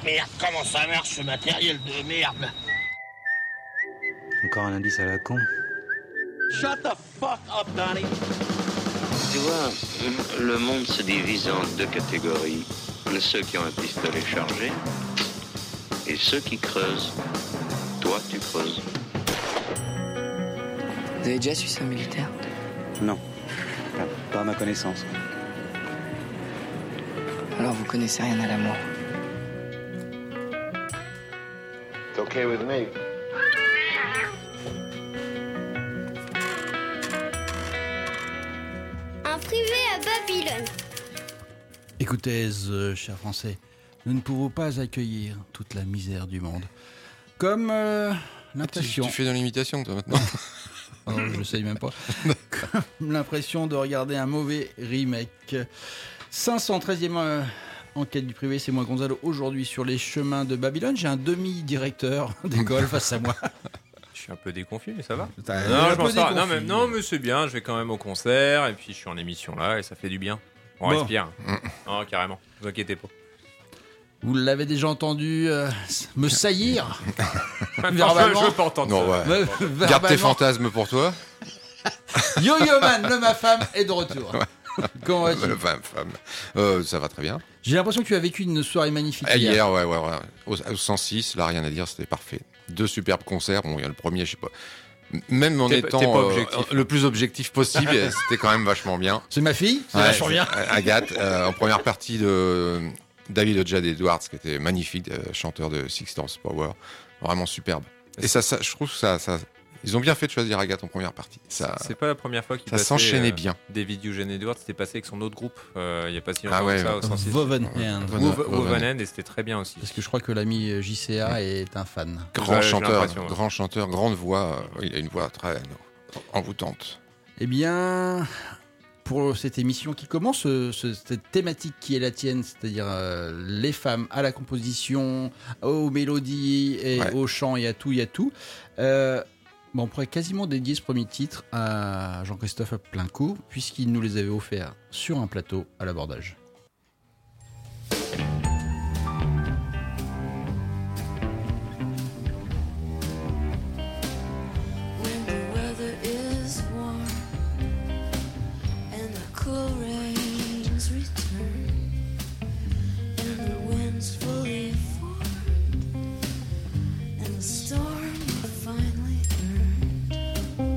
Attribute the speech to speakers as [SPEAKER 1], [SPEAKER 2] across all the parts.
[SPEAKER 1] merde, comment ça marche ce matériel de merde?
[SPEAKER 2] Encore un indice à la con.
[SPEAKER 1] Shut the fuck up, Donnie.
[SPEAKER 3] Tu vois, le monde se divise en deux catégories. Ceux qui ont un pistolet chargé et ceux qui creusent. Toi, tu creuses.
[SPEAKER 4] Vous avez déjà su ça militaire?
[SPEAKER 2] Non, pas à ma connaissance.
[SPEAKER 4] Alors vous connaissez rien à l'amour.
[SPEAKER 5] It's okay with me.
[SPEAKER 6] Un privé à Babylone.
[SPEAKER 7] Écoutez, chers Français, nous ne pouvons pas accueillir toute la misère du monde. Comme l'impression...
[SPEAKER 8] Tu fais dans l'imitation, toi, maintenant.
[SPEAKER 7] Oh, je sais même pas. Comme l'impression de regarder un mauvais remake. 513e enquête du privé, c'est moi Gonzalo. Aujourd'hui sur les chemins de Babylone, j'ai un demi-directeur d'école face à moi.
[SPEAKER 9] Je suis un peu déconfit, mais ça va.
[SPEAKER 7] Non,
[SPEAKER 9] je m'en sors. Non, mais c'est bien, je vais quand même au concert, et puis je suis en émission là, et ça fait du bien. On respire. Non, carrément, ne vous inquiétez pas.
[SPEAKER 7] Vous l'avez déjà entendu me saillir
[SPEAKER 9] verbalement. Je veux pas entendre
[SPEAKER 8] non,
[SPEAKER 9] ça.
[SPEAKER 8] Ouais. Garde tes fantasmes pour toi.
[SPEAKER 7] Yo-Yo Man, le ma femme, est de retour. Comment vas-tu?
[SPEAKER 8] Le femme. Ça va très bien.
[SPEAKER 7] J'ai l'impression que tu as vécu une soirée magnifique
[SPEAKER 8] hier. Ouais. Au 106, là, rien à dire, c'était parfait. 2 superbes concerts. Bon, il y a le premier, je sais pas. Même en étant le plus objectif possible, c'était quand même vachement bien.
[SPEAKER 7] C'est ma fille, c'est vachement bien.
[SPEAKER 8] Agathe, en première partie de David Ojad Edwards, qui était magnifique, chanteur de Six Stars Power, vraiment superbe. Et ça, je trouve que ça, ils ont bien fait de choisir Agathe en première partie.
[SPEAKER 9] C'est pas la première fois qu'il
[SPEAKER 8] ça s'enchaînait bien.
[SPEAKER 9] David Eugene Edwards, c'était passé avec son autre groupe, il y a pas si longtemps que ça, au 106. Woven, et c'était très bien aussi.
[SPEAKER 7] Parce que je crois que l'ami JCA est un fan.
[SPEAKER 8] Grand chanteur, grande voix. Il a une voix très envoûtante.
[SPEAKER 7] Eh bien, pour cette émission qui commence, cette thématique qui est la tienne, c'est-à-dire les femmes à la composition, aux mélodies, et au chant et à tout. On pourrait quasiment dédier ce premier titre à Jean-Christophe Plaincourt, puisqu'il nous les avait offerts sur un plateau à l'abordage.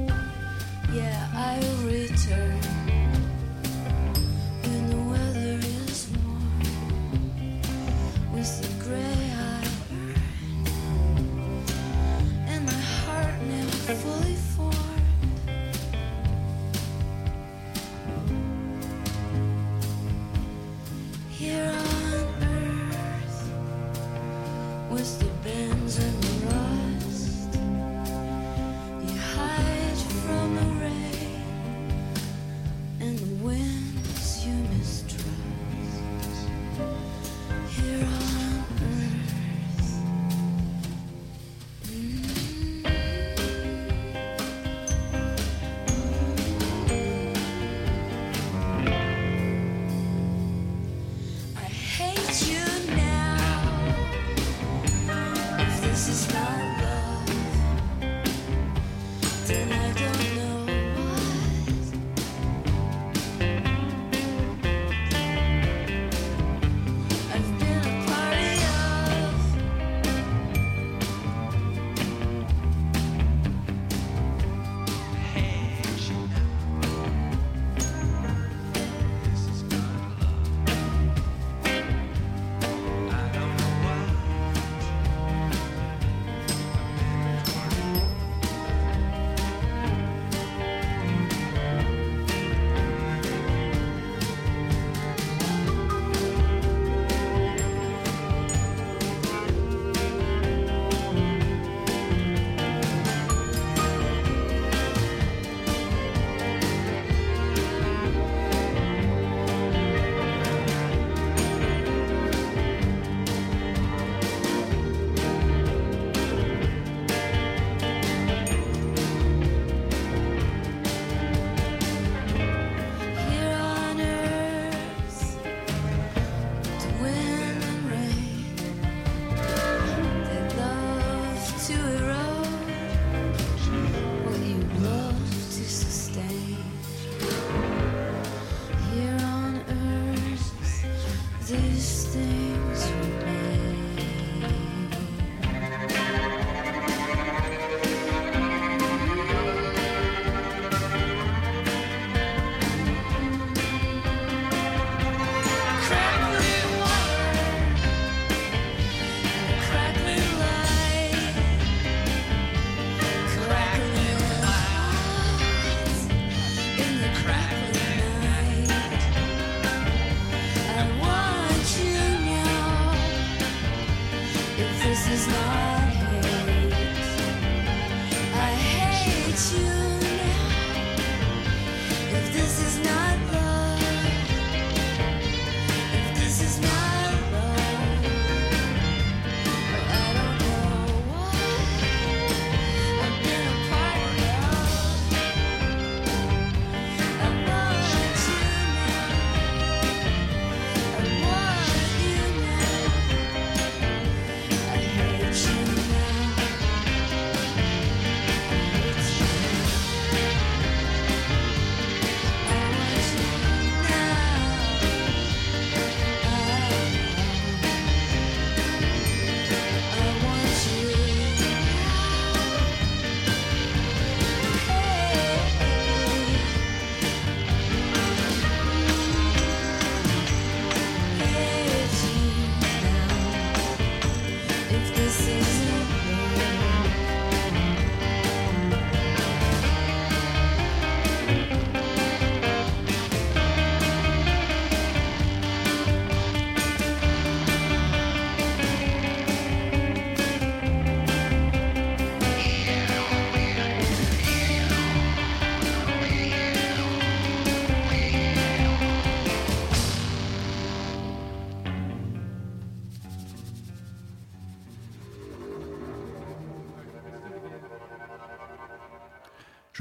[SPEAKER 10] When the weather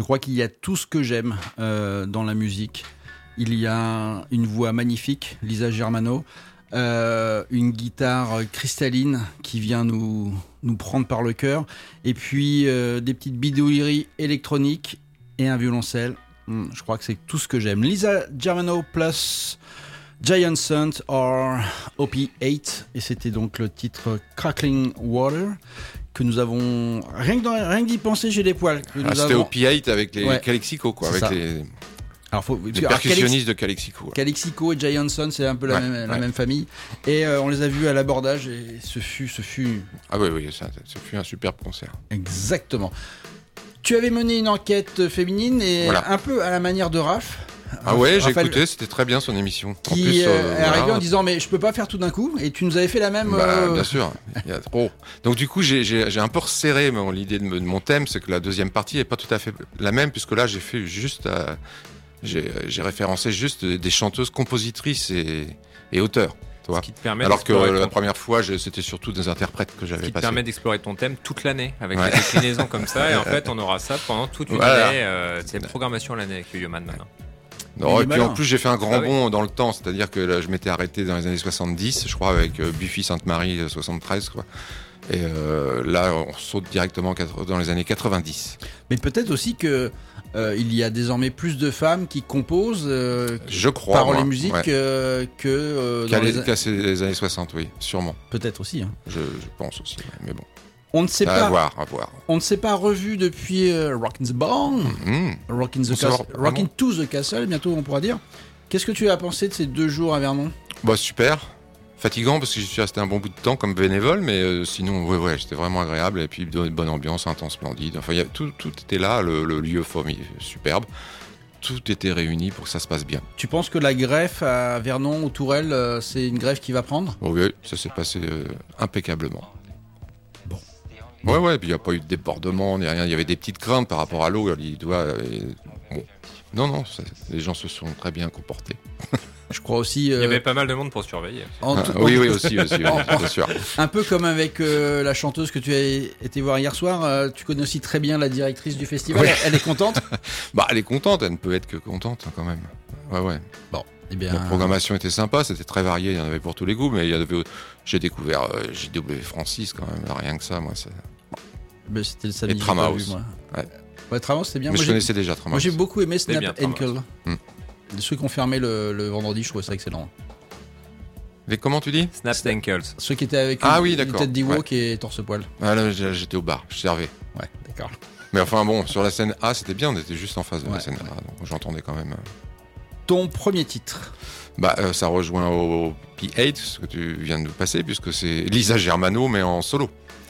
[SPEAKER 7] Je crois qu'il y a tout ce que j'aime dans la musique. Il y a une voix magnifique, Lisa Germano, une guitare cristalline qui vient nous prendre par le cœur, et puis des petites bidouilleries électroniques et un violoncelle. Je crois que c'est tout ce que j'aime. Lisa Germano plus Giant Sun or OP8, et c'était donc le titre Crackling Water que nous avons rien que d'y penser, j'ai des poils.
[SPEAKER 8] C'était OP8 avec les Calexico, quoi, avec les percussionnistes de Calexico.
[SPEAKER 7] Calexico et Giant Sun, c'est un peu la même famille, et on les a vus à l'abordage, et ce fut
[SPEAKER 8] ah oui, ça fut un superbe concert.
[SPEAKER 7] Exactement. Tu avais mené une enquête féminine, et un peu à la manière de Raph.
[SPEAKER 8] Ah ouais, j'ai écouté, c'était très bien son émission.
[SPEAKER 7] Qui est arrivé en disant mais je peux pas faire tout d'un coup, et tu nous avais fait la même.
[SPEAKER 8] Bien sûr, il y a trop. Donc du coup j'ai un peu resserré l'idée de mon thème, c'est que la deuxième partie est pas tout à fait la même, puisque là j'ai fait juste j'ai référencé juste des chanteuses, compositrices et auteurs. Alors que la première fois, c'était surtout des interprètes que j'avais passé.
[SPEAKER 9] Ce qui te permet d'explorer ton thème toute l'année, avec des déclinaisons comme ça, et en fait, on aura ça pendant toute une année. C'est une programmation l'année avec Yo-Man maintenant.
[SPEAKER 8] Non, et puis en plus, j'ai fait un grand bond dans le temps, c'est-à-dire que là, je m'étais arrêté dans les années 70, je crois, avec Buffy Sainte-Marie 73, quoi. Et là, on saute directement dans les années 90.
[SPEAKER 7] Mais peut-être aussi que il y a désormais plus de femmes qui composent
[SPEAKER 8] je crois,
[SPEAKER 7] paroles et musique que
[SPEAKER 8] qu'à les années 60, oui, sûrement.
[SPEAKER 7] Peut-être aussi. Hein.
[SPEAKER 8] Je pense aussi, mais bon.
[SPEAKER 7] On ne s'est pas.
[SPEAKER 8] À voir.
[SPEAKER 7] On ne s'est pas revu depuis Rockin' the Barn, Rockin' to the Castle, bientôt on pourra dire. Qu'est-ce que tu as pensé de ces 2 jours à Vernon ?
[SPEAKER 8] Bah super. Fatigant parce que j'y suis resté un bon bout de temps comme bénévole, mais sinon, ouais, c'était vraiment agréable. Et puis, bonne ambiance, un temps splendide. Enfin, tout était là, le lieu superbe. Tout était réuni pour que ça se passe bien.
[SPEAKER 7] Tu penses que la greffe à Vernon ou Tourelle, c'est une greffe qui va prendre ?
[SPEAKER 8] Oui, ça s'est passé impeccablement.
[SPEAKER 7] Bon.
[SPEAKER 8] Ouais, puis il n'y a pas eu de débordement, ni rien. Il y avait des petites craintes par rapport à l'eau. Bon. Non, les gens se sont très bien comportés.
[SPEAKER 7] Je crois aussi.
[SPEAKER 9] Il y avait pas mal de monde pour surveiller.
[SPEAKER 8] Oui, aussi, c'est sûr.
[SPEAKER 7] Un peu comme avec la chanteuse que tu as été voir hier soir. Tu connais aussi très bien la directrice du festival. Oui. Elle est contente ?
[SPEAKER 8] Elle est contente. Elle ne peut être que contente, quand même. Ouais.
[SPEAKER 7] Bon, eh bien.
[SPEAKER 8] La programmation était sympa. C'était très varié. Il y en avait pour tous les goûts. Mais j'ai découvert JW Francis, quand même. Rien que ça, moi.
[SPEAKER 7] C'était le samedi.
[SPEAKER 8] Et Tramhouse.
[SPEAKER 7] Ouais, Tramhouse, c'était bien.
[SPEAKER 8] Mais je connaissais déjà Tramhouse.
[SPEAKER 7] Moi, j'ai beaucoup aimé Snap Ankle. Ceux qui ont fermé le vendredi, je trouvais ça excellent.
[SPEAKER 8] Comment tu dis ?
[SPEAKER 9] Snap Ankles.
[SPEAKER 7] Ceux qui étaient avec une tête d'Ewok et torse-poil.
[SPEAKER 8] Ah là, j'étais au bar, je servais.
[SPEAKER 7] Ouais, d'accord.
[SPEAKER 8] Mais enfin bon, sur la scène A, c'était bien, on était juste en face de la scène A, donc j'entendais quand même.
[SPEAKER 7] Ton premier titre ?
[SPEAKER 8] Ça rejoint au P8, ce que tu viens de nous passer, puisque c'est Lisa Germano, mais en solo.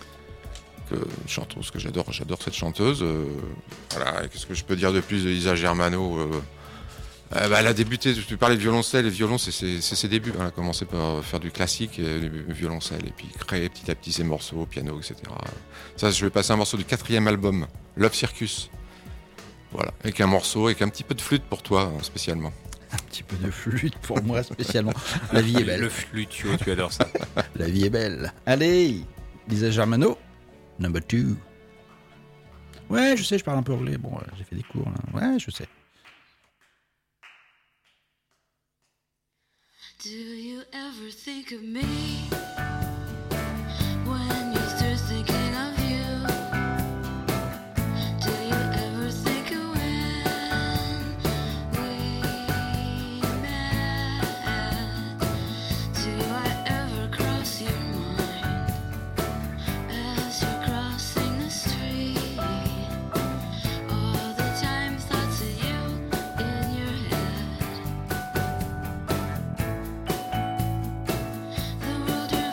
[SPEAKER 8] Une chanteuse que j'adore cette chanteuse. Voilà, qu'est-ce que je peux dire de plus de Lisa Germano ? Elle a débuté, tu parlais de violoncelle, et violon c'est ses débuts. Elle a commencé par faire du classique, du violoncelle, et puis créer petit à petit ses morceaux, piano, etc. Ça, je vais passer un morceau du 4e album, Love Circus. Voilà, avec un petit peu de flûte pour toi, spécialement.
[SPEAKER 7] Un petit peu de flûte pour moi, spécialement. La vie est belle.
[SPEAKER 9] Le flutio, tu adores ça.
[SPEAKER 7] La vie est belle. Allez, Lisa Germano, number 2. Ouais, je sais, je parle un peu anglais. Bon, j'ai fait des cours, là. Ouais, je sais.
[SPEAKER 10] Do you ever think of me when you're through thinking of you? Do you ever think of when we met? Do I ever cross your mind as you're crossing the street? All the time thoughts of you in your head. The world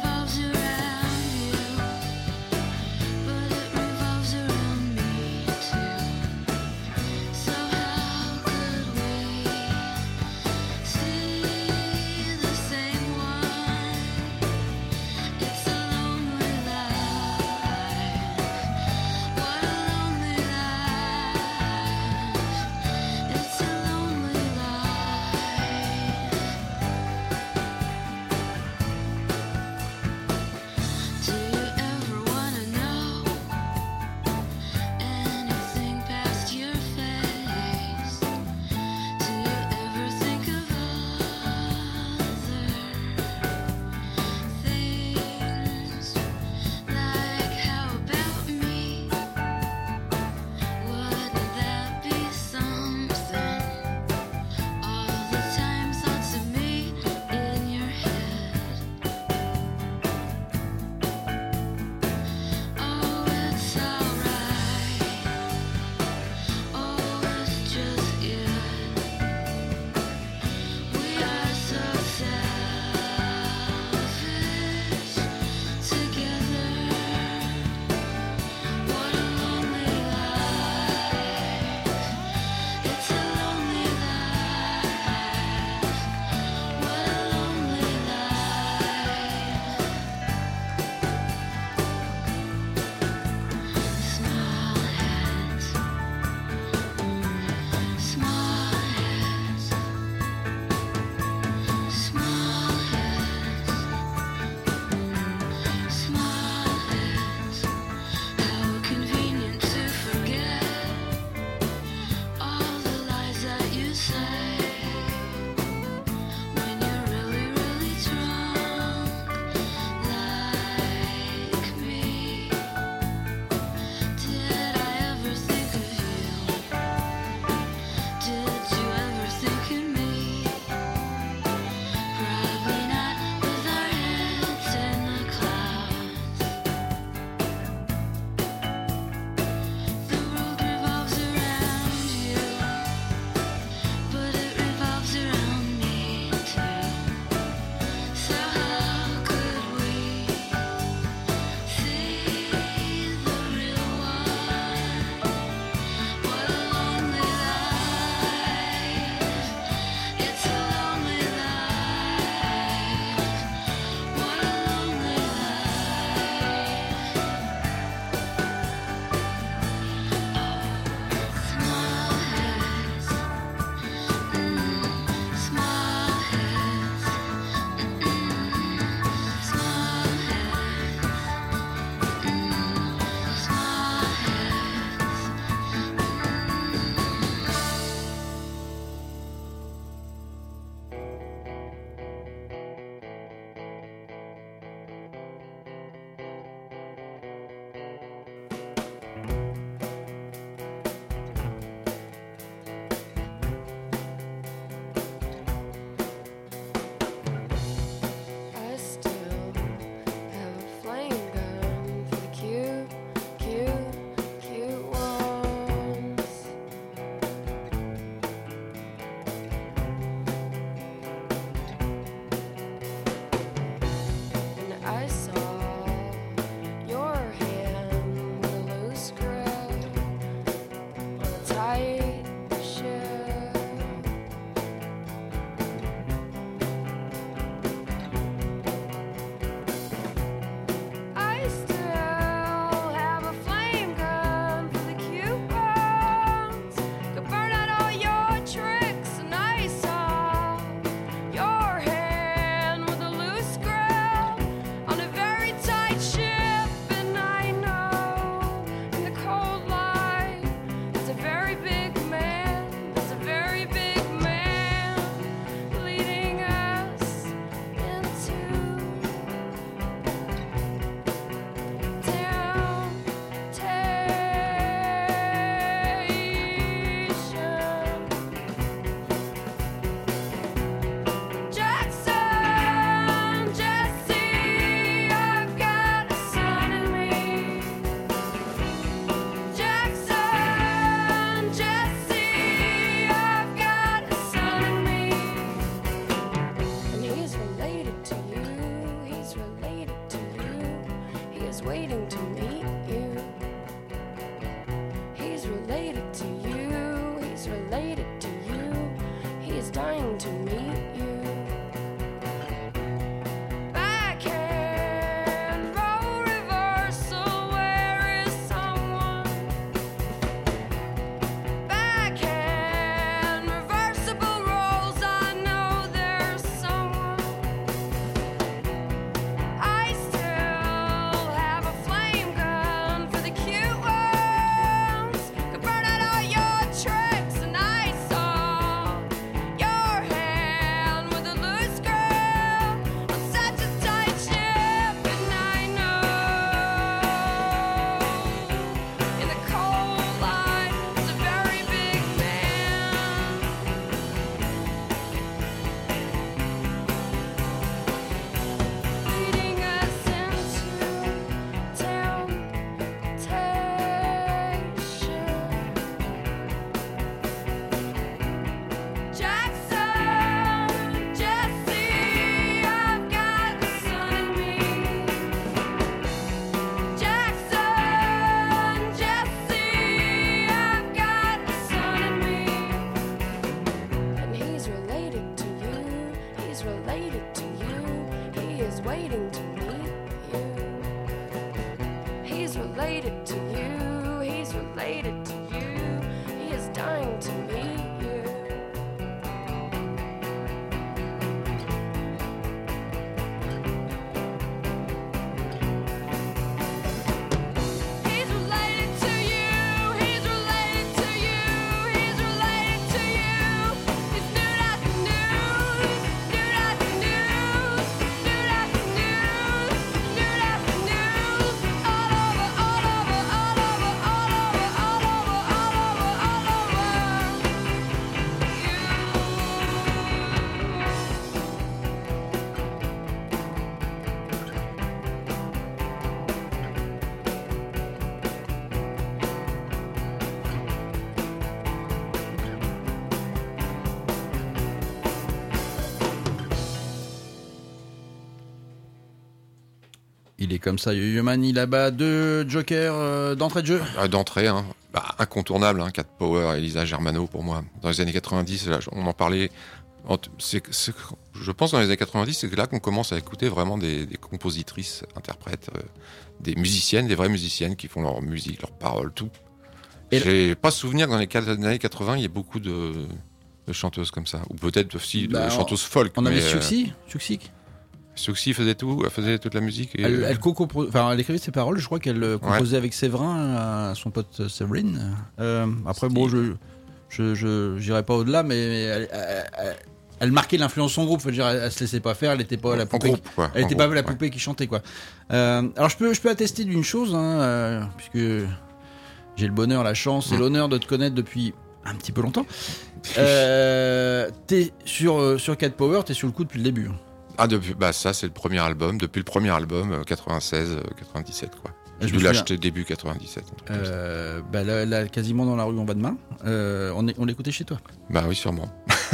[SPEAKER 10] to meet you. Backhand role reversal, where is someone? Backhand reversible roles, I know there's someone. I still have a flame gun for the cute ones. Could burn out all your tricks, and I saw your hand with a loose grip on such a tight ship. And I know in the cold light it's a very big man leading us into temptation. Jackson, Jesse, I've got the sun in me. Jackson, Jesse, I've got the sun in me. And he's related to you, he's related to you, he is waiting to meet you. He's related to you, he's related to you, he is dying to meet you. He's related to you, he's related to you, he's related to you. It's new at the news, new at the news, new at the news, new at the news. All over, all over, all over, all over, all over, all over, all over.
[SPEAKER 7] Il est comme ça, Yo-Yo Mani là-bas, de Joker d'entrée de jeu.
[SPEAKER 8] D'entrée, hein. Incontournable, hein, Cat Power et Elisa Germano pour moi. Dans les années 90, là, on en parlait. Je pense dans les années 90, c'est là qu'on commence à écouter vraiment des compositrices, interprètes, des musiciennes, des vraies musiciennes qui font leur musique, leurs paroles, tout.
[SPEAKER 7] Et
[SPEAKER 8] j'ai pas souvenir que dans les années 80, il y ait beaucoup de chanteuses comme ça. Ou peut-être aussi de chanteuses folk.
[SPEAKER 7] On avait
[SPEAKER 8] mais,
[SPEAKER 7] Suxi.
[SPEAKER 8] Suxi faisait tout, elle faisait toute la musique. Et...
[SPEAKER 7] Elle écrivait ses paroles, je crois qu'elle composait avec Séverin, son pote Séverine. Après, bon, je n'irai pas au-delà, mais elle marquait l'influence de son groupe. Elle se laissait pas faire, elle n'était pas la poupée. Elle n'était pas la poupée qui chantait, quoi. Alors, je peux attester d'une chose, hein, puisque j'ai le bonheur, la chance et l'honneur de te connaître depuis un petit peu longtemps. T'es sur Cat Power, t'es sur le coup depuis le début.
[SPEAKER 8] Ça c'est le premier album, depuis le premier album 96, 97 quoi. J'ai dû l'acheter début 97.
[SPEAKER 7] Là, quasiment dans la rue en bas de main, on l'écoutait chez toi.
[SPEAKER 8] Bah oui, sûrement.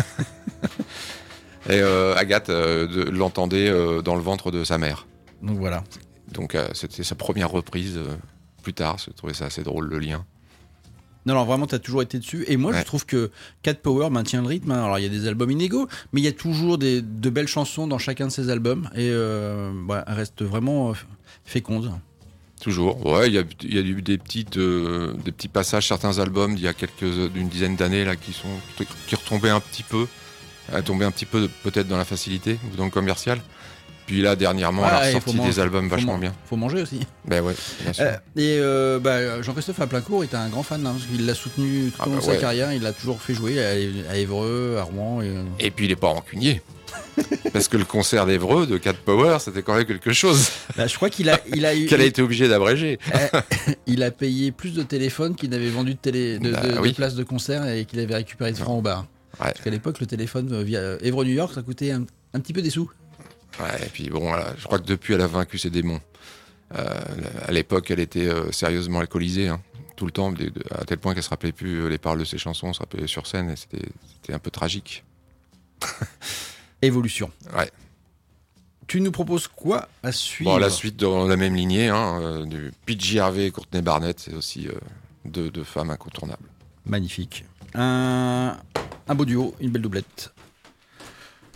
[SPEAKER 8] Et Agathe l'entendait dans le ventre de sa mère.
[SPEAKER 7] Donc voilà.
[SPEAKER 8] Donc c'était sa première reprise plus tard, je trouvais ça assez drôle le lien.
[SPEAKER 7] Non, vraiment, t'as toujours été dessus. Et moi, je trouve que Cat Power maintient le rythme. Alors, il y a des albums inégaux, mais il y a toujours de belles chansons dans chacun de ces albums. Et elle reste vraiment féconde.
[SPEAKER 8] Toujours. Ouais, il y a eu des petits passages, certains albums d'il y a d'une dizaine d'années là, qui retombaient un petit peu, tombaient un petit peu peut-être dans la facilité ou dans le commercial. Puis là, dernièrement, elle a ressorti des albums vachement bien.
[SPEAKER 7] Faut manger aussi.
[SPEAKER 8] Ben ouais, bien sûr.
[SPEAKER 7] Jean-Christophe Aplacourt est un grand fan, parce qu'il l'a soutenu tout au long de sa carrière. Il l'a toujours fait jouer à Évreux, à Rouen.
[SPEAKER 8] Et puis il est pas rancunier. Parce que le concert d'Évreux de Cat Power, c'était quand même quelque chose.
[SPEAKER 7] Je crois qu'il a eu.
[SPEAKER 8] Qu'elle a été obligée d'abréger.
[SPEAKER 7] Il a payé plus de téléphones qu'il n'avait vendu de places de concert et qu'il avait récupéré de francs au bar. Ouais. Parce qu'à l'époque, le téléphone via Évreux-New York, ça coûtait un petit peu des sous.
[SPEAKER 8] Ouais, et puis bon, voilà, je crois que depuis, elle a vaincu ses démons. À l'époque, elle était sérieusement alcoolisée, hein, tout le temps, à tel point qu'elle se rappelait plus les paroles de ses chansons, se rappelait sur scène, et c'était un peu tragique.
[SPEAKER 7] Évolution.
[SPEAKER 8] Ouais.
[SPEAKER 7] Tu nous proposes quoi à suivre ?
[SPEAKER 8] Bon, la suite dans la même lignée, du PJ Harvey et Courtney Barnett, c'est aussi deux femmes incontournables.
[SPEAKER 7] Magnifique. Un beau duo, une belle doublette.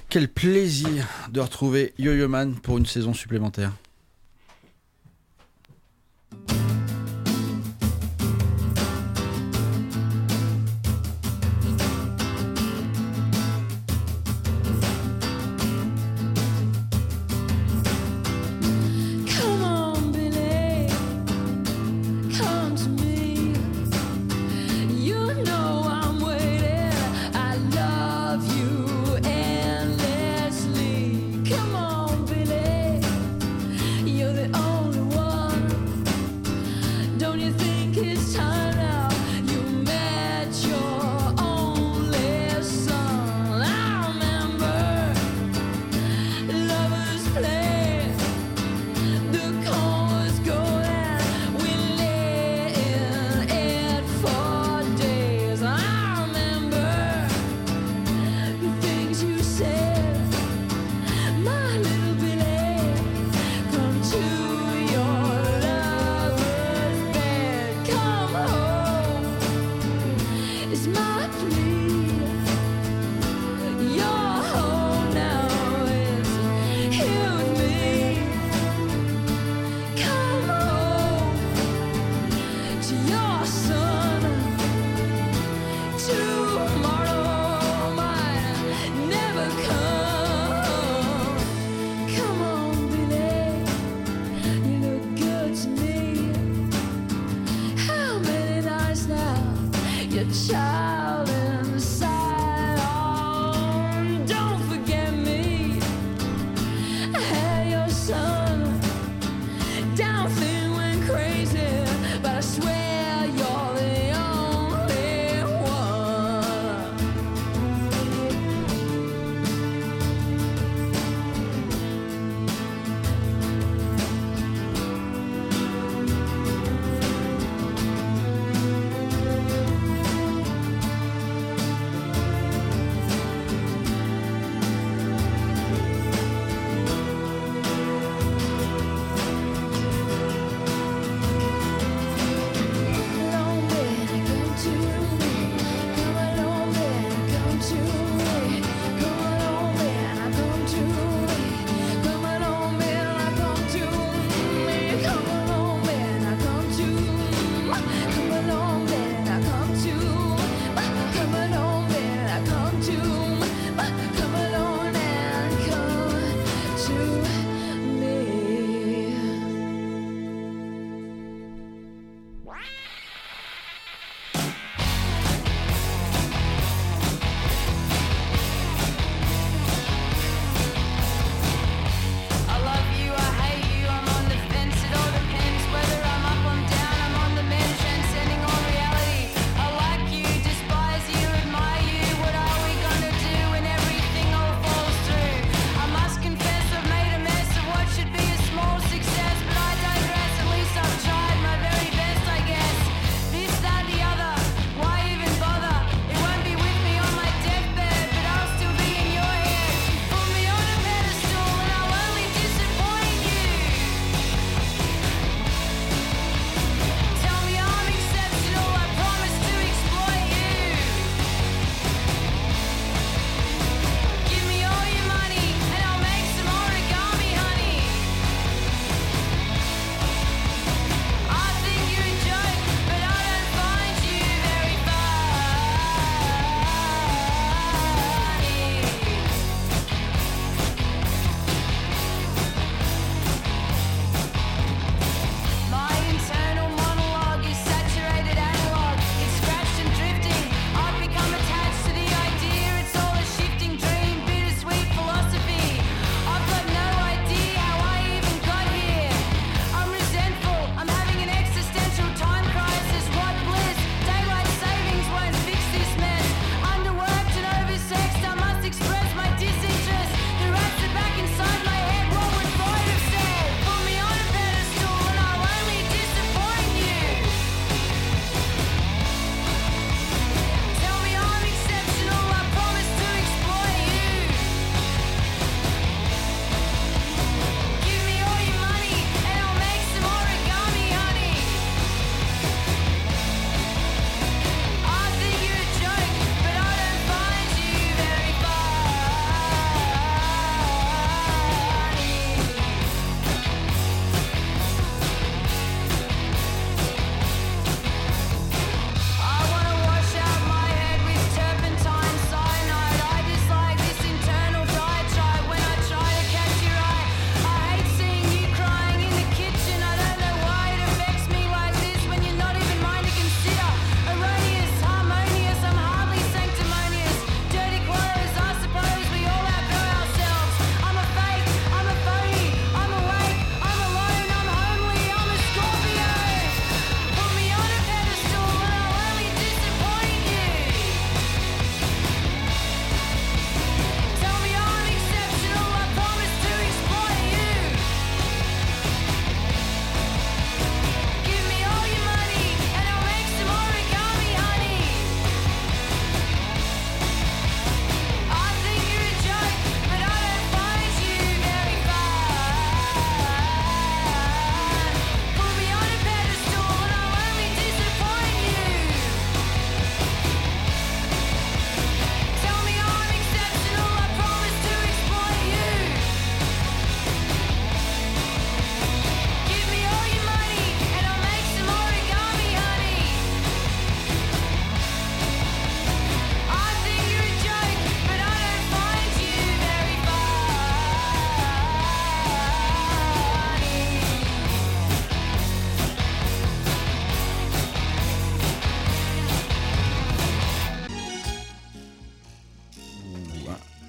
[SPEAKER 7] Quel plaisir de retrouver Yo-Yo Man pour une saison supplémentaire.
[SPEAKER 10] Come on, Billy, come to me. You know I'm waiting. I love you endlessly. Come on, Billy,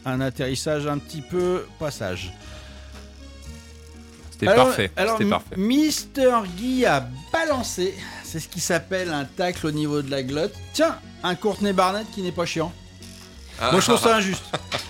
[SPEAKER 7] un atterrissage un petit peu passage.
[SPEAKER 9] C'était parfait.
[SPEAKER 7] Alors,
[SPEAKER 9] C'était parfait.
[SPEAKER 7] Mister Guy a balancé. C'est ce qui s'appelle un tacle au niveau de la glotte. Tiens, un Courtney Barnett qui n'est pas chiant. Moi, je trouve ça injuste.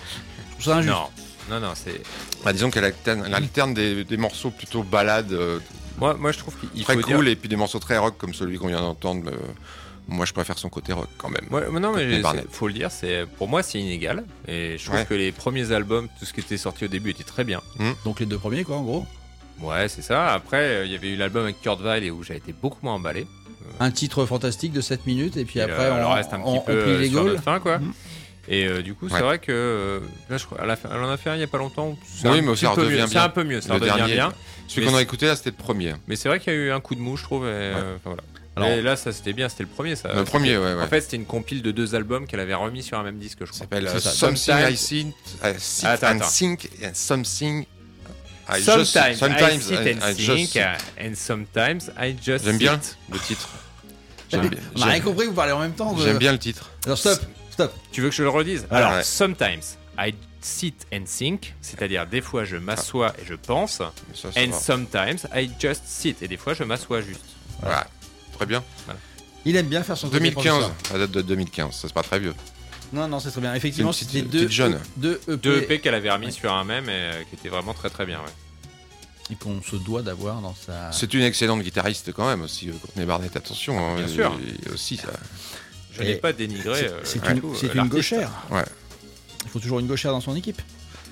[SPEAKER 9] Non, c'est.
[SPEAKER 8] Bah, disons qu'elle alterne des morceaux plutôt balades.
[SPEAKER 9] Moi, je trouve qu'il
[SPEAKER 8] très
[SPEAKER 9] faut
[SPEAKER 8] cool
[SPEAKER 9] dire...
[SPEAKER 8] et puis des morceaux très rock comme celui qu'on vient d'entendre. Moi, je préfère son côté rock quand même.
[SPEAKER 9] Non, mais
[SPEAKER 8] Courtney Barnett.
[SPEAKER 9] faut le dire, pour moi, c'est inégal. Et je trouve que les premiers albums, tout ce qui était sorti au début, était très bien.
[SPEAKER 7] Donc les 2 premiers, quoi, en gros.
[SPEAKER 9] Ouais, c'est ça. Après, il y avait eu l'album avec Kurt Weill et où j'ai été beaucoup moins emballé.
[SPEAKER 7] Un titre fantastique de 7 minutes et puis après
[SPEAKER 9] on reste un petit peu
[SPEAKER 7] plie les
[SPEAKER 9] sur
[SPEAKER 7] gaules.
[SPEAKER 9] notre fin, quoi. Et du coup, c'est vrai que là, je crois, elle en a fait un il n'y a pas longtemps.
[SPEAKER 8] Oui, mais ça redevient bien.
[SPEAKER 9] C'est un peu mieux, ça redevient bien.
[SPEAKER 8] Celui qu'on a écouté là, c'était le premier.
[SPEAKER 9] Mais c'est vrai qu'il y a eu un coup de mou, je trouve. Voilà. Alors, et là, ça c'était bien, c'était le premier. Ça.
[SPEAKER 8] Le premier, ouais.
[SPEAKER 9] En fait, c'était une compile de 2 albums qu'elle avait remis sur un même disque, je crois.
[SPEAKER 8] Ça s'appelle Something I Sit and Think and Something.
[SPEAKER 9] Sometimes I sit and think and sometimes I just.
[SPEAKER 8] J'aime bien le titre.
[SPEAKER 7] On n'a rien compris, vous parlez en même temps.
[SPEAKER 8] J'aime bien le titre.
[SPEAKER 7] Alors stop.
[SPEAKER 9] Tu veux que je le redise? Alors, sometimes I sit and think, c'est-à-dire des fois je m'assois et je pense, and sometimes I just sit, et des fois je m'assois juste.
[SPEAKER 8] Voilà. Très bien.
[SPEAKER 7] Voilà. Il aime bien faire son
[SPEAKER 8] 2015, ça date de 2015, ça c'est pas très vieux.
[SPEAKER 7] Non, c'est très bien. Effectivement, c'était deux
[SPEAKER 9] EP qu'elle avait remis sur un même et qui était vraiment très très bien. Ouais.
[SPEAKER 7] Et qu'on se doit d'avoir dans sa.
[SPEAKER 8] C'est une excellente guitariste quand même aussi, Courtney Barnett. Attention, hein,
[SPEAKER 9] bien sûr.
[SPEAKER 8] Et aussi ça.
[SPEAKER 9] Je n'ai pas dénigré.
[SPEAKER 7] C'est une gauchère.
[SPEAKER 8] Ouais.
[SPEAKER 7] Il faut toujours une gauchère dans son équipe.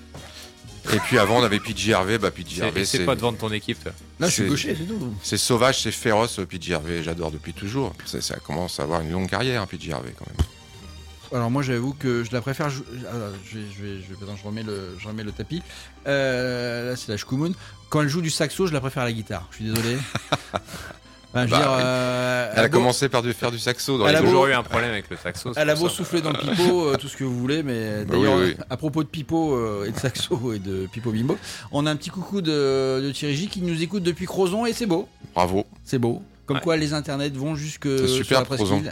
[SPEAKER 8] Et puis avant, on avait PJ Harvey. PJ Harvey,
[SPEAKER 9] c'est pas de vendre ton équipe, toi.
[SPEAKER 7] Là, je suis gaucher, c'est tout.
[SPEAKER 8] C'est sauvage, c'est féroce, PJ Harvey. J'adore depuis toujours. Ça commence à avoir une longue carrière, PJ Harvey, quand même.
[SPEAKER 7] Alors moi, j'avoue que je la préfère. Je remets le tapis. Là, c'est la Shkumun. Quand elle joue du saxo, je la préfère à la guitare. Je suis désolé. Elle
[SPEAKER 8] a commencé par faire du saxo.
[SPEAKER 9] Elle a toujours eu un problème avec le saxo.
[SPEAKER 7] Elle a beau souffler dans le pipeau, tout ce que vous voulez, mais d'ailleurs, à propos de pipeau et de saxo et de pipeau bimbo, on a un petit coucou de Thierry J qui nous écoute depuis Crozon et c'est beau.
[SPEAKER 8] Bravo.
[SPEAKER 7] C'est beau. Comme quoi les internets vont jusque
[SPEAKER 8] sur
[SPEAKER 7] la presqu'île.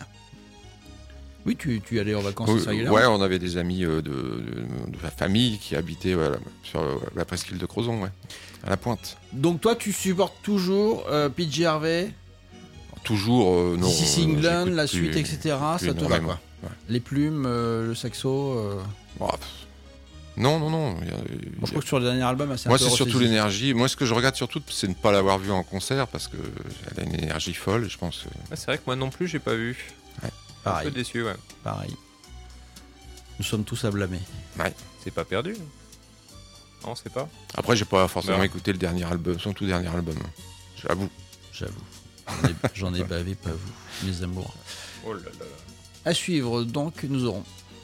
[SPEAKER 7] Oui, tu allais en vacances régulièrement.
[SPEAKER 8] Ouais, on avait des amis de la famille qui habitaient sur la presqu'île de Crozon, à la pointe.
[SPEAKER 7] Donc toi, tu supportes toujours PJ Harvey?
[SPEAKER 8] Toujours, non.
[SPEAKER 7] Sissy England, la suite, etc. Ça te va, quoi.
[SPEAKER 8] Ouais.
[SPEAKER 7] Les plumes, le saxo.
[SPEAKER 8] Non.
[SPEAKER 7] Moi, je crois que sur le dernier album,
[SPEAKER 8] moi, c'est surtout l'énergie. Moi, ce que je regarde surtout, c'est de ne pas l'avoir vu en concert parce qu'elle a une énergie folle, je pense.
[SPEAKER 9] C'est vrai que moi non plus, j'ai pas vu.
[SPEAKER 8] Ouais.
[SPEAKER 7] Pareil.
[SPEAKER 9] Un peu déçu, ouais.
[SPEAKER 7] Pareil. Nous sommes tous à blâmer.
[SPEAKER 8] Ouais.
[SPEAKER 9] C'est pas perdu. Non, c'est pas.
[SPEAKER 8] Après, j'ai pas forcément écouté le dernier album, son tout dernier album. J'avoue.
[SPEAKER 7] J'en ai bavé, pas vous, mes amours.
[SPEAKER 9] Oh là là.
[SPEAKER 7] À suivre, donc, nous aurons.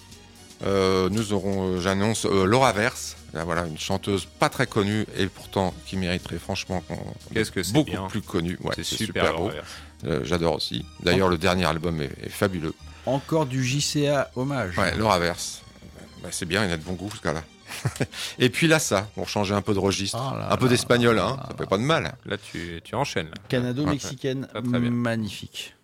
[SPEAKER 8] J'annonce Laura Verse, voilà, une chanteuse pas très connue et pourtant qui mériterait franchement beaucoup bien. Plus connue. Ouais, c'est super beau. J'adore aussi. D'ailleurs, le dernier album est fabuleux.
[SPEAKER 7] Encore du JCA hommage.
[SPEAKER 8] Ouais, Laura Verse. C'est bien, il a de bon goût ce gars-là. Et puis là, ça, pour changer un peu de registre, un peu d'espagnol, ça fait pas de mal.
[SPEAKER 9] Là, tu enchaînes. Là.
[SPEAKER 7] Canado-mexicaine, magnifique.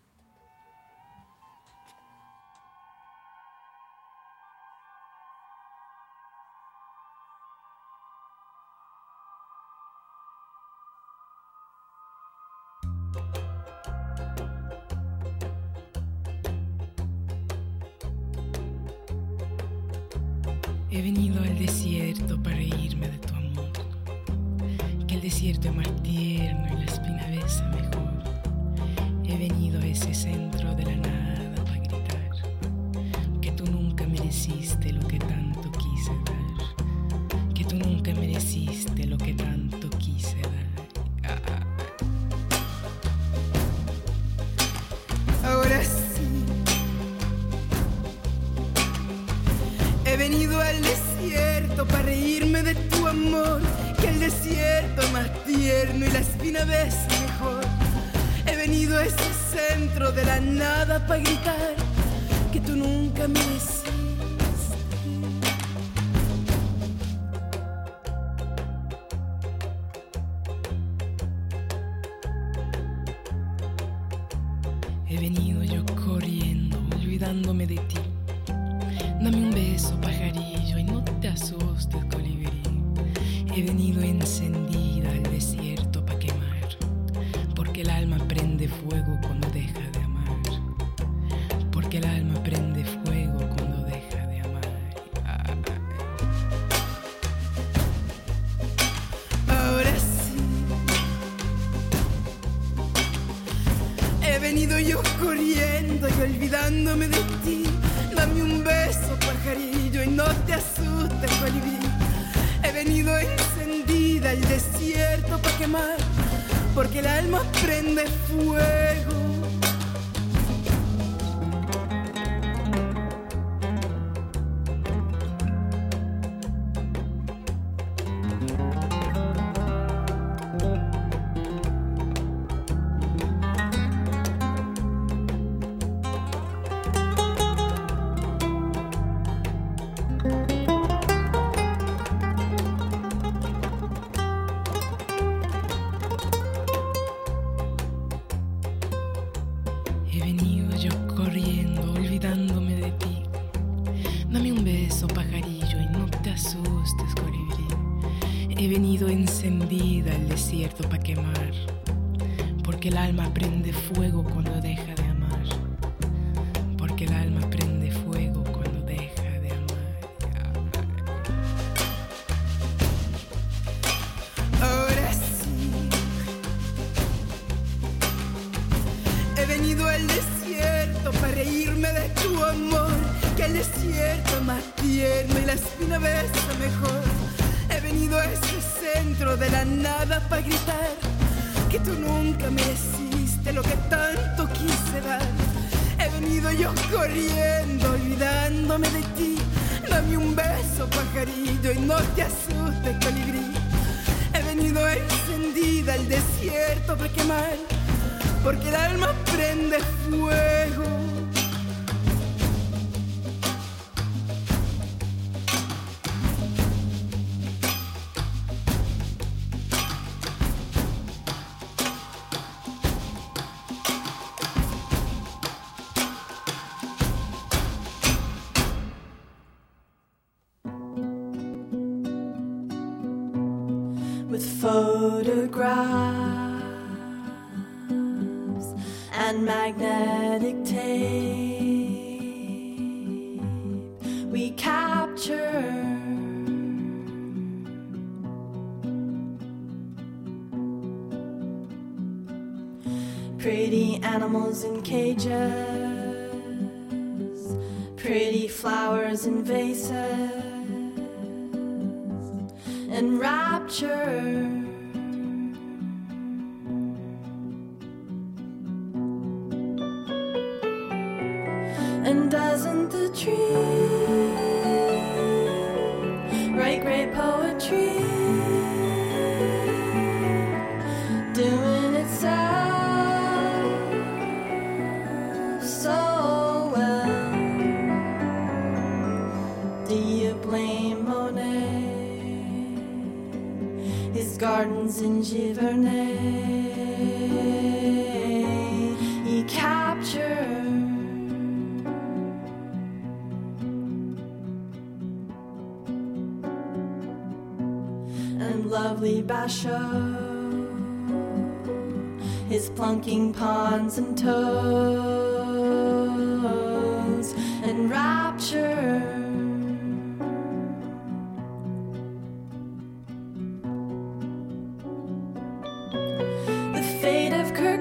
[SPEAKER 11] He venido al desierto para reírme de tu amor, que el desierto es más tierno y la espina besa mejor. He venido a ese centro de la nada para gritar que tú nunca mereciste lo que tanto quise dar, que tú nunca mereciste lo que tanto quise dar. Ahora sí. He venido al desierto para reírme de tu amor, que el desierto es más tierno y la espina besa mejor. He venido a ese centro de la nada para gritar que tú nunca mereciste. He venido yo corriendo, olvidándome de ti. Dame un beso, pajarillo, y no te asustes, colibrí. He venido encendida al desierto para quemar, porque el alma prende fuego cuando deja de amar, porque el alma prende fuego cuando deja de amar. Ahora sí, he venido yo corriendo y olvidándome de ti. Dame un beso, pajarillo, y no te asustes, colibrí. He venido encendida al desierto para quemar, porque el alma prende fuego. He venido yo corriendo, olvidándome de ti. Dame un beso, pajarillo, y no te asustes, colibrí. He venido encendida al desierto para quemar, porque el alma prende fuego cuando deja de amar, porque el alma prende fuego cuando deja de amar. Ahora sí, he venido al desierto para reírme de tu amor, que el desierto es más tierno y la espina besa mejor. He venido a ese centro de la nada para gritar que tú nunca mereciste lo que tanto quise dar. He venido yo corriendo, olvidándome de ti. Dame un beso, pajarillo, y no te asustes, colibrí. He venido encendida al desierto para quemar, porque el alma prende fuego.
[SPEAKER 12] With photographs and magnetic tape, we capture pretty animals in cages, pretty flowers in vases, and rapture. And doesn't the tree write great poetry, doing itself so well? Do you blame Monet, his gardens in Giverny? He captured lovely Basho, his plunking pawns and toes, and rapture. The fate of Kurt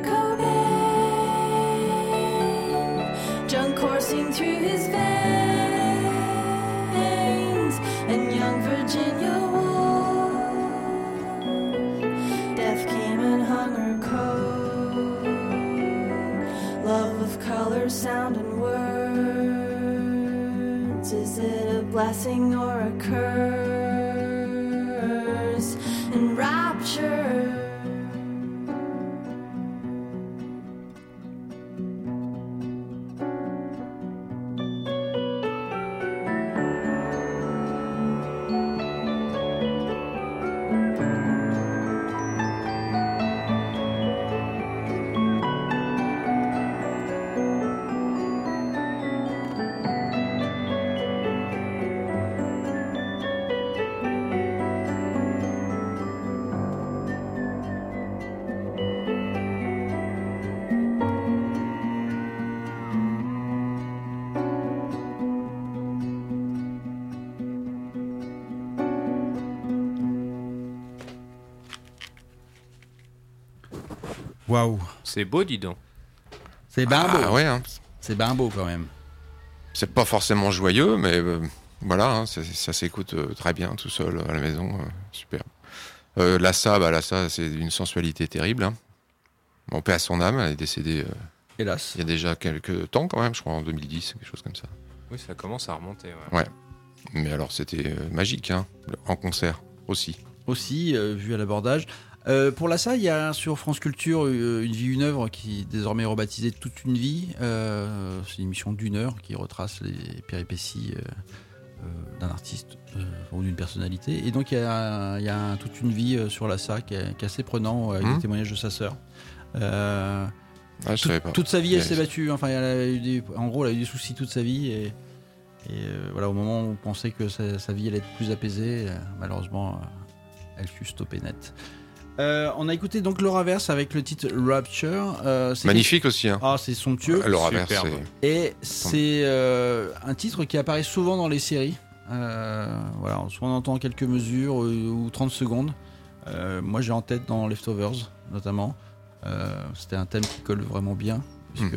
[SPEAKER 12] Cobain, junk coursing through his veins, and young Virginia Woolf. Love of color, sound, and words. Is it a blessing or a curse? And rapture.
[SPEAKER 7] Waouh.
[SPEAKER 9] C'est beau, dis donc.
[SPEAKER 7] C'est ben beau.
[SPEAKER 8] Ah ouais, hein.
[SPEAKER 7] C'est ben beau quand même.
[SPEAKER 8] C'est pas forcément joyeux, mais voilà, hein, ça s'écoute très bien tout seul à la maison. Super. Lassa, c'est d'une sensualité terrible. Hein. Bon, paix à son âme, elle est décédée.
[SPEAKER 7] Hélas.
[SPEAKER 8] Il y a déjà quelques temps quand même, je crois en 2010, quelque chose comme ça.
[SPEAKER 9] Oui, ça commence à remonter.
[SPEAKER 8] Ouais. Mais alors c'était magique, hein, en concert aussi.
[SPEAKER 7] Aussi, vu à l'abordage. Pour Lassa, il y a sur France Culture Une vie, une œuvre qui est désormais rebaptisée Toute une vie. C'est une émission d'1 heure qui retrace les péripéties d'un artiste ou d'une personnalité. Et donc il y a Toute une vie sur Lassa qui est assez prenant avec des témoignages de sa sœur.
[SPEAKER 8] Je savais pas.
[SPEAKER 7] Toute sa vie, elle s'est battue. Enfin, elle a eu des soucis toute sa vie. Et voilà, au moment où on pensait que sa vie allait être plus apaisée, malheureusement, elle fut stoppée net. On a écouté donc Laura Verse avec le titre Rapture.
[SPEAKER 8] Magnifique aussi. Hein.
[SPEAKER 7] Ah, c'est somptueux.
[SPEAKER 8] Laura Verse.
[SPEAKER 7] Et c'est un titre qui apparaît souvent dans les séries. Voilà, soit on entend quelques mesures ou 30 secondes. Moi, j'ai en tête dans Leftovers, notamment. C'était un thème qui colle vraiment bien. Puisque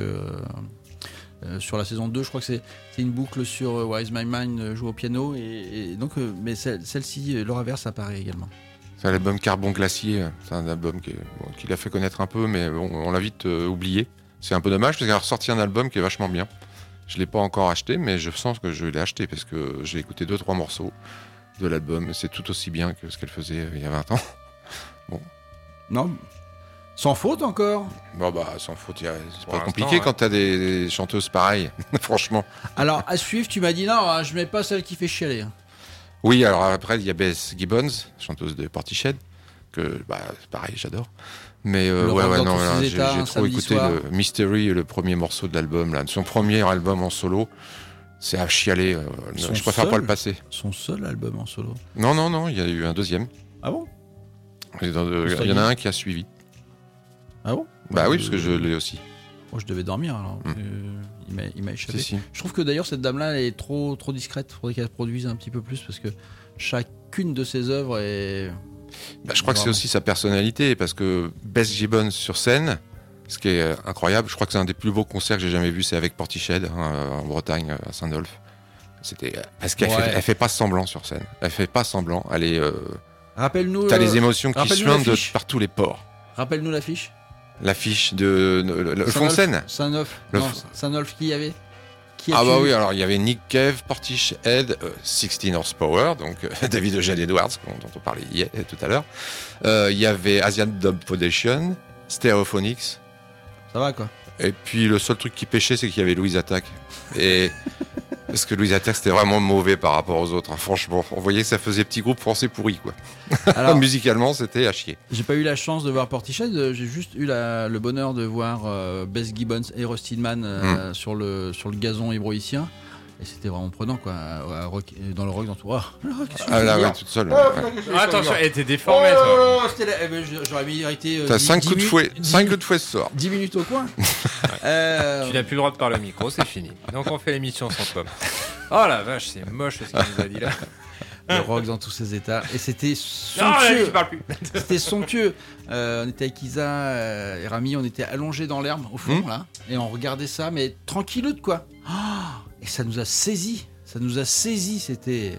[SPEAKER 7] sur la saison 2, je crois que c'est une boucle sur Where Is My Mind joue au piano. Et donc, mais celle-ci, Laura Verse apparaît également.
[SPEAKER 8] C'est l'album Carbon Glacier, c'est un album qui l'a fait connaître un peu, mais on l'a vite oublié. C'est un peu dommage parce qu'elle a ressorti un album qui est vachement bien. Je ne l'ai pas encore acheté, mais je sens que je l'ai acheté parce que j'ai écouté 2-3 morceaux de l'album. C'est tout aussi bien que ce qu'elle faisait il y a 20 ans. Bon.
[SPEAKER 7] Non, sans faute encore.
[SPEAKER 8] Bon sans faute, c'est pas compliqué quand t'as des chanteuses pareilles, franchement.
[SPEAKER 7] Alors à suivre, tu m'as dit non, je mets pas celle qui fait chialer.
[SPEAKER 8] Oui, alors après, il y a Bess Gibbons, chanteuse de Portishead, que, pareil, j'adore. Mais j'ai trop écouté le Mystery, le premier morceau de l'album, là, son premier album en solo. C'est à chialer. Je préfère pas le passer.
[SPEAKER 7] Son seul album en solo?
[SPEAKER 8] Non, il y a eu un deuxième.
[SPEAKER 7] Ah bon?
[SPEAKER 8] Il y en a un qui a suivi.
[SPEAKER 7] Ah bon?
[SPEAKER 8] Bah oui, parce que je l'ai aussi.
[SPEAKER 7] Moi, je devais dormir, alors. Il m'a échappé.
[SPEAKER 8] Si.
[SPEAKER 7] Je trouve que d'ailleurs, cette dame-là, elle est trop discrète. Il faudrait qu'elle produise un petit peu plus parce que chacune de ses œuvres est.
[SPEAKER 8] Je crois que c'est aussi sa personnalité parce que Bess Gibbons sur scène, ce qui est incroyable, je crois que c'est un des plus beaux concerts que j'ai jamais vu, c'est avec Portishead en Bretagne, à Saint-Dolphe. C'était parce qu'elle fait pas semblant sur scène. Elle fait pas semblant. Elle est.
[SPEAKER 7] Rappelle-nous.
[SPEAKER 8] T'as les émotions qui suintent par tous les pores.
[SPEAKER 7] Rappelle-nous l'affiche.
[SPEAKER 8] L'affiche de le fond de scène.
[SPEAKER 7] Saint-Dolphe qui y avait.
[SPEAKER 8] Oui, alors il y avait Nick Cave, Portishead, 16 Horsepower, donc David Eugène Edwards, dont on parlait tout à l'heure. Il y avait Asian Dub Foundation, Stereophonics.
[SPEAKER 7] Ça va quoi.
[SPEAKER 8] Et puis le seul truc qui pêchait, c'est qu'il y avait Louise Attaque. Et parce que Louise Attaque, c'était vraiment mauvais par rapport aux autres. Hein. Franchement, on voyait que ça faisait petit groupe français pourri, quoi. Alors, musicalement, c'était à chier.
[SPEAKER 7] J'ai pas eu la chance de voir Portishead, j'ai juste eu le bonheur de voir Bess Gibbons et Rusty Man sur le gazon hébroïcien. Et c'était vraiment prenant, quoi, dans le rock, dans tout.
[SPEAKER 8] Toute seule.
[SPEAKER 9] Attention, elle était déformée, toi.
[SPEAKER 7] J'aurais mérité.
[SPEAKER 8] T'as 5 coups de fouet. 5 coups de fouet ce soir.
[SPEAKER 7] 10 minutes au coin.
[SPEAKER 9] Tu n'as plus le droit de parler au micro, c'est fini. Donc on fait l'émission sans toi. Oh la vache, c'est moche ce qu'il nous a dit là.
[SPEAKER 7] Le rock dans tous ses états. Et c'était somptueux.
[SPEAKER 9] Non, là, je parle plus.
[SPEAKER 7] C'était somptueux. On était avec Isa et Rami, on était allongés dans l'herbe au fond, là. Et on regardait ça, mais tranquillou, quoi. Et ça nous a saisis. C'était.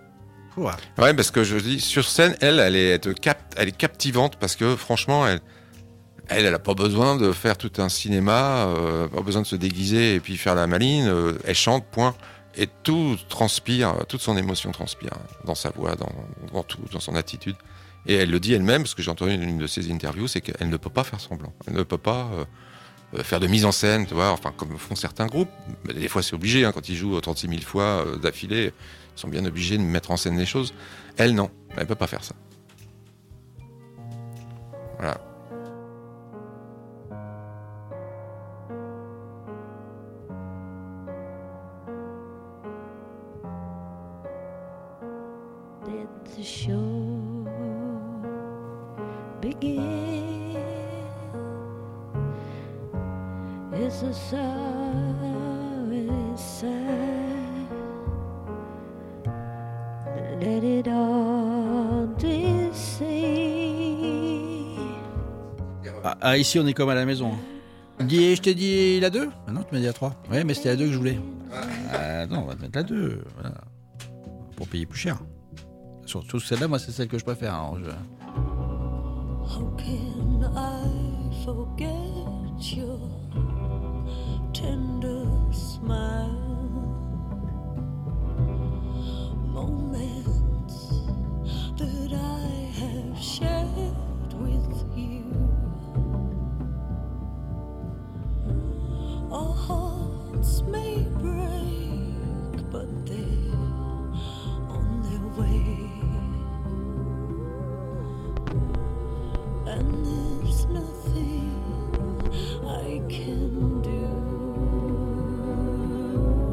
[SPEAKER 8] Ouais, parce que je dis, sur scène, elle est captivante parce que franchement, elle a pas besoin de faire tout un cinéma, pas besoin de se déguiser et puis faire la maline. Elle chante, point. Et tout transpire, toute son émotion transpire dans sa voix, dans tout, dans son attitude. Et elle le dit elle-même, parce que j'ai entendu une de ses interviews, c'est qu'elle ne peut pas faire semblant. Elle ne peut pas faire de mise en scène, tu vois, enfin, comme font certains groupes. Des fois, c'est obligé, hein, quand ils jouent 36 000 fois d'affilée, ils sont bien obligés de mettre en scène les choses. Elle, non, elle ne peut pas faire ça. Voilà.
[SPEAKER 12] The show begin. It's a sorry sign. Let it all deceive.
[SPEAKER 7] Ah, ici, on est comme à la maison. Je t'ai dit la 2 ? Ah non, tu m'as dit la 3. Ouais, mais c'était la 2 que je voulais. Non, on va te mettre la 2. Voilà. Pour payer plus cher. Surtout celle-là, moi, c'est celle que je préfère. Alors,
[SPEAKER 12] How can I forget your tender smile? Moments that I have shared with you. Our hearts may break, but they're on their way. And there's nothing I can do.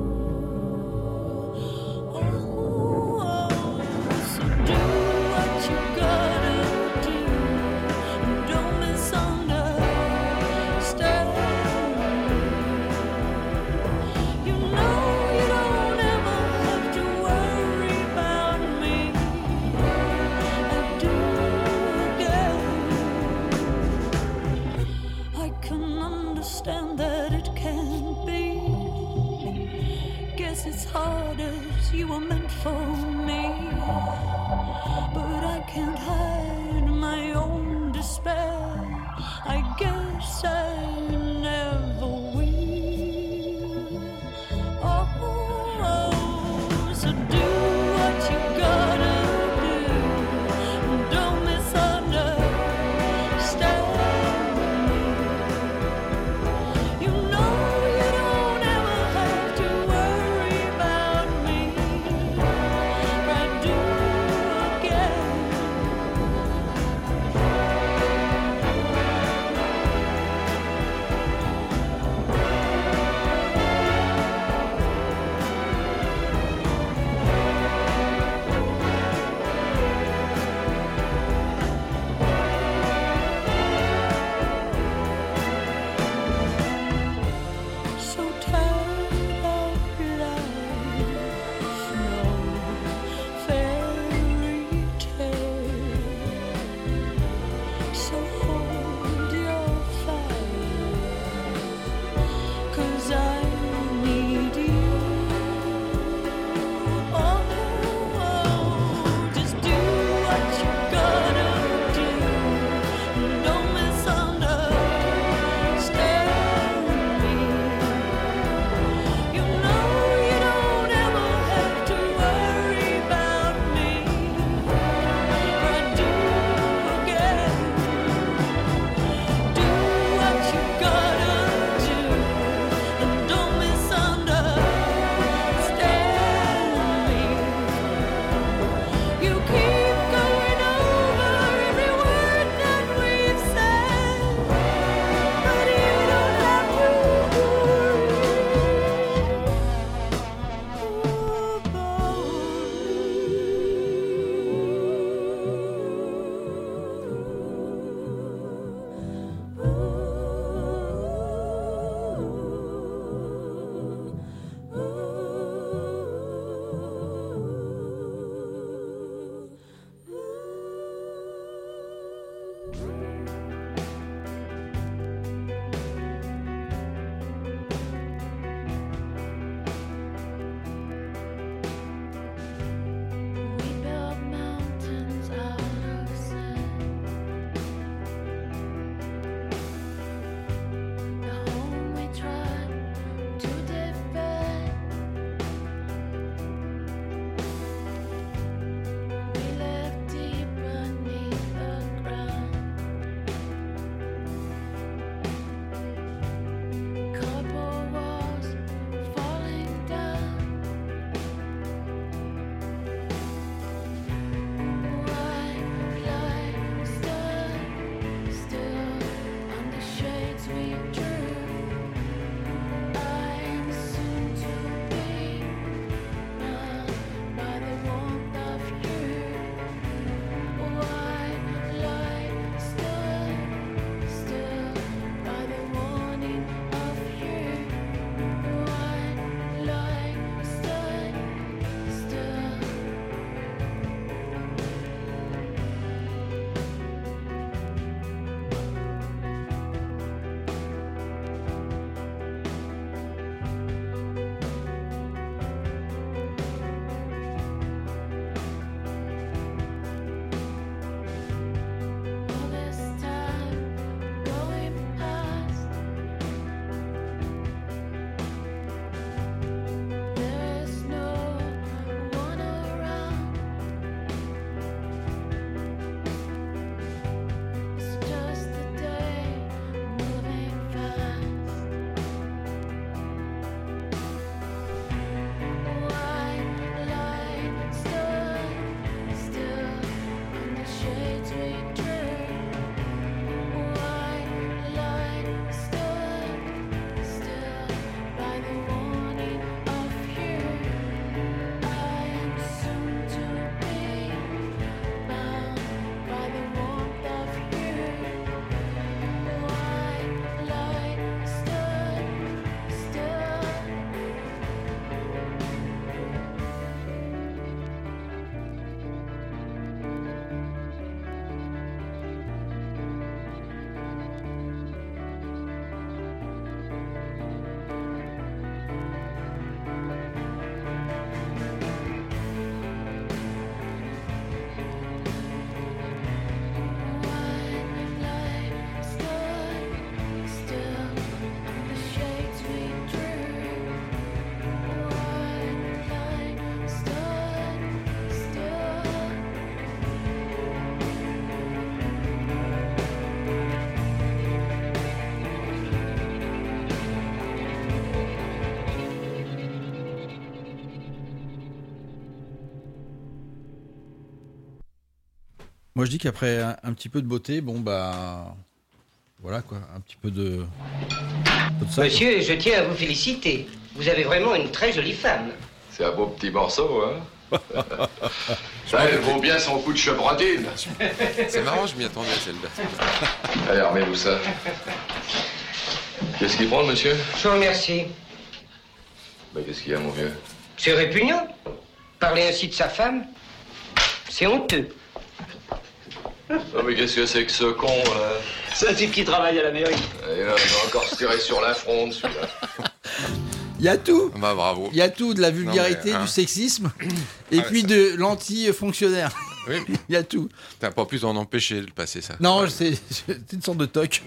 [SPEAKER 7] Moi, je dis qu'après un petit peu de beauté, bon, bah. Voilà, quoi. Un petit peu de ça.
[SPEAKER 13] Monsieur, je tiens à vous féliciter. Vous avez vraiment une très jolie femme.
[SPEAKER 5] C'est un beau petit morceau, hein. Ça, elle vaut bien son coup de chevrotine.
[SPEAKER 8] C'est marrant, je m'y attendais à celle-là.
[SPEAKER 5] Allez, armez-vous ça. Qu'est-ce qu'il prend, monsieur?
[SPEAKER 13] Je vous remercie.
[SPEAKER 5] Bah, qu'est-ce qu'il y a, mon vieux?
[SPEAKER 13] C'est répugnant. Parler ainsi de sa femme, c'est honteux.
[SPEAKER 5] Oh, mais qu'est-ce que c'est que ce con, là?
[SPEAKER 1] C'est un type qui travaille à la mairie.
[SPEAKER 5] Et là, il va encore se tirer sur la fronde, celui-là.
[SPEAKER 7] Il y a tout.
[SPEAKER 8] Bah, bravo.
[SPEAKER 7] Il y a tout, de la vulgarité, du sexisme, et puis de l'anti-fonctionnaire.
[SPEAKER 8] Oui.
[SPEAKER 7] Il y a tout.
[SPEAKER 8] T'as pas pu t'en empêcher de passer ça.
[SPEAKER 7] Non, c'est une sorte de toc.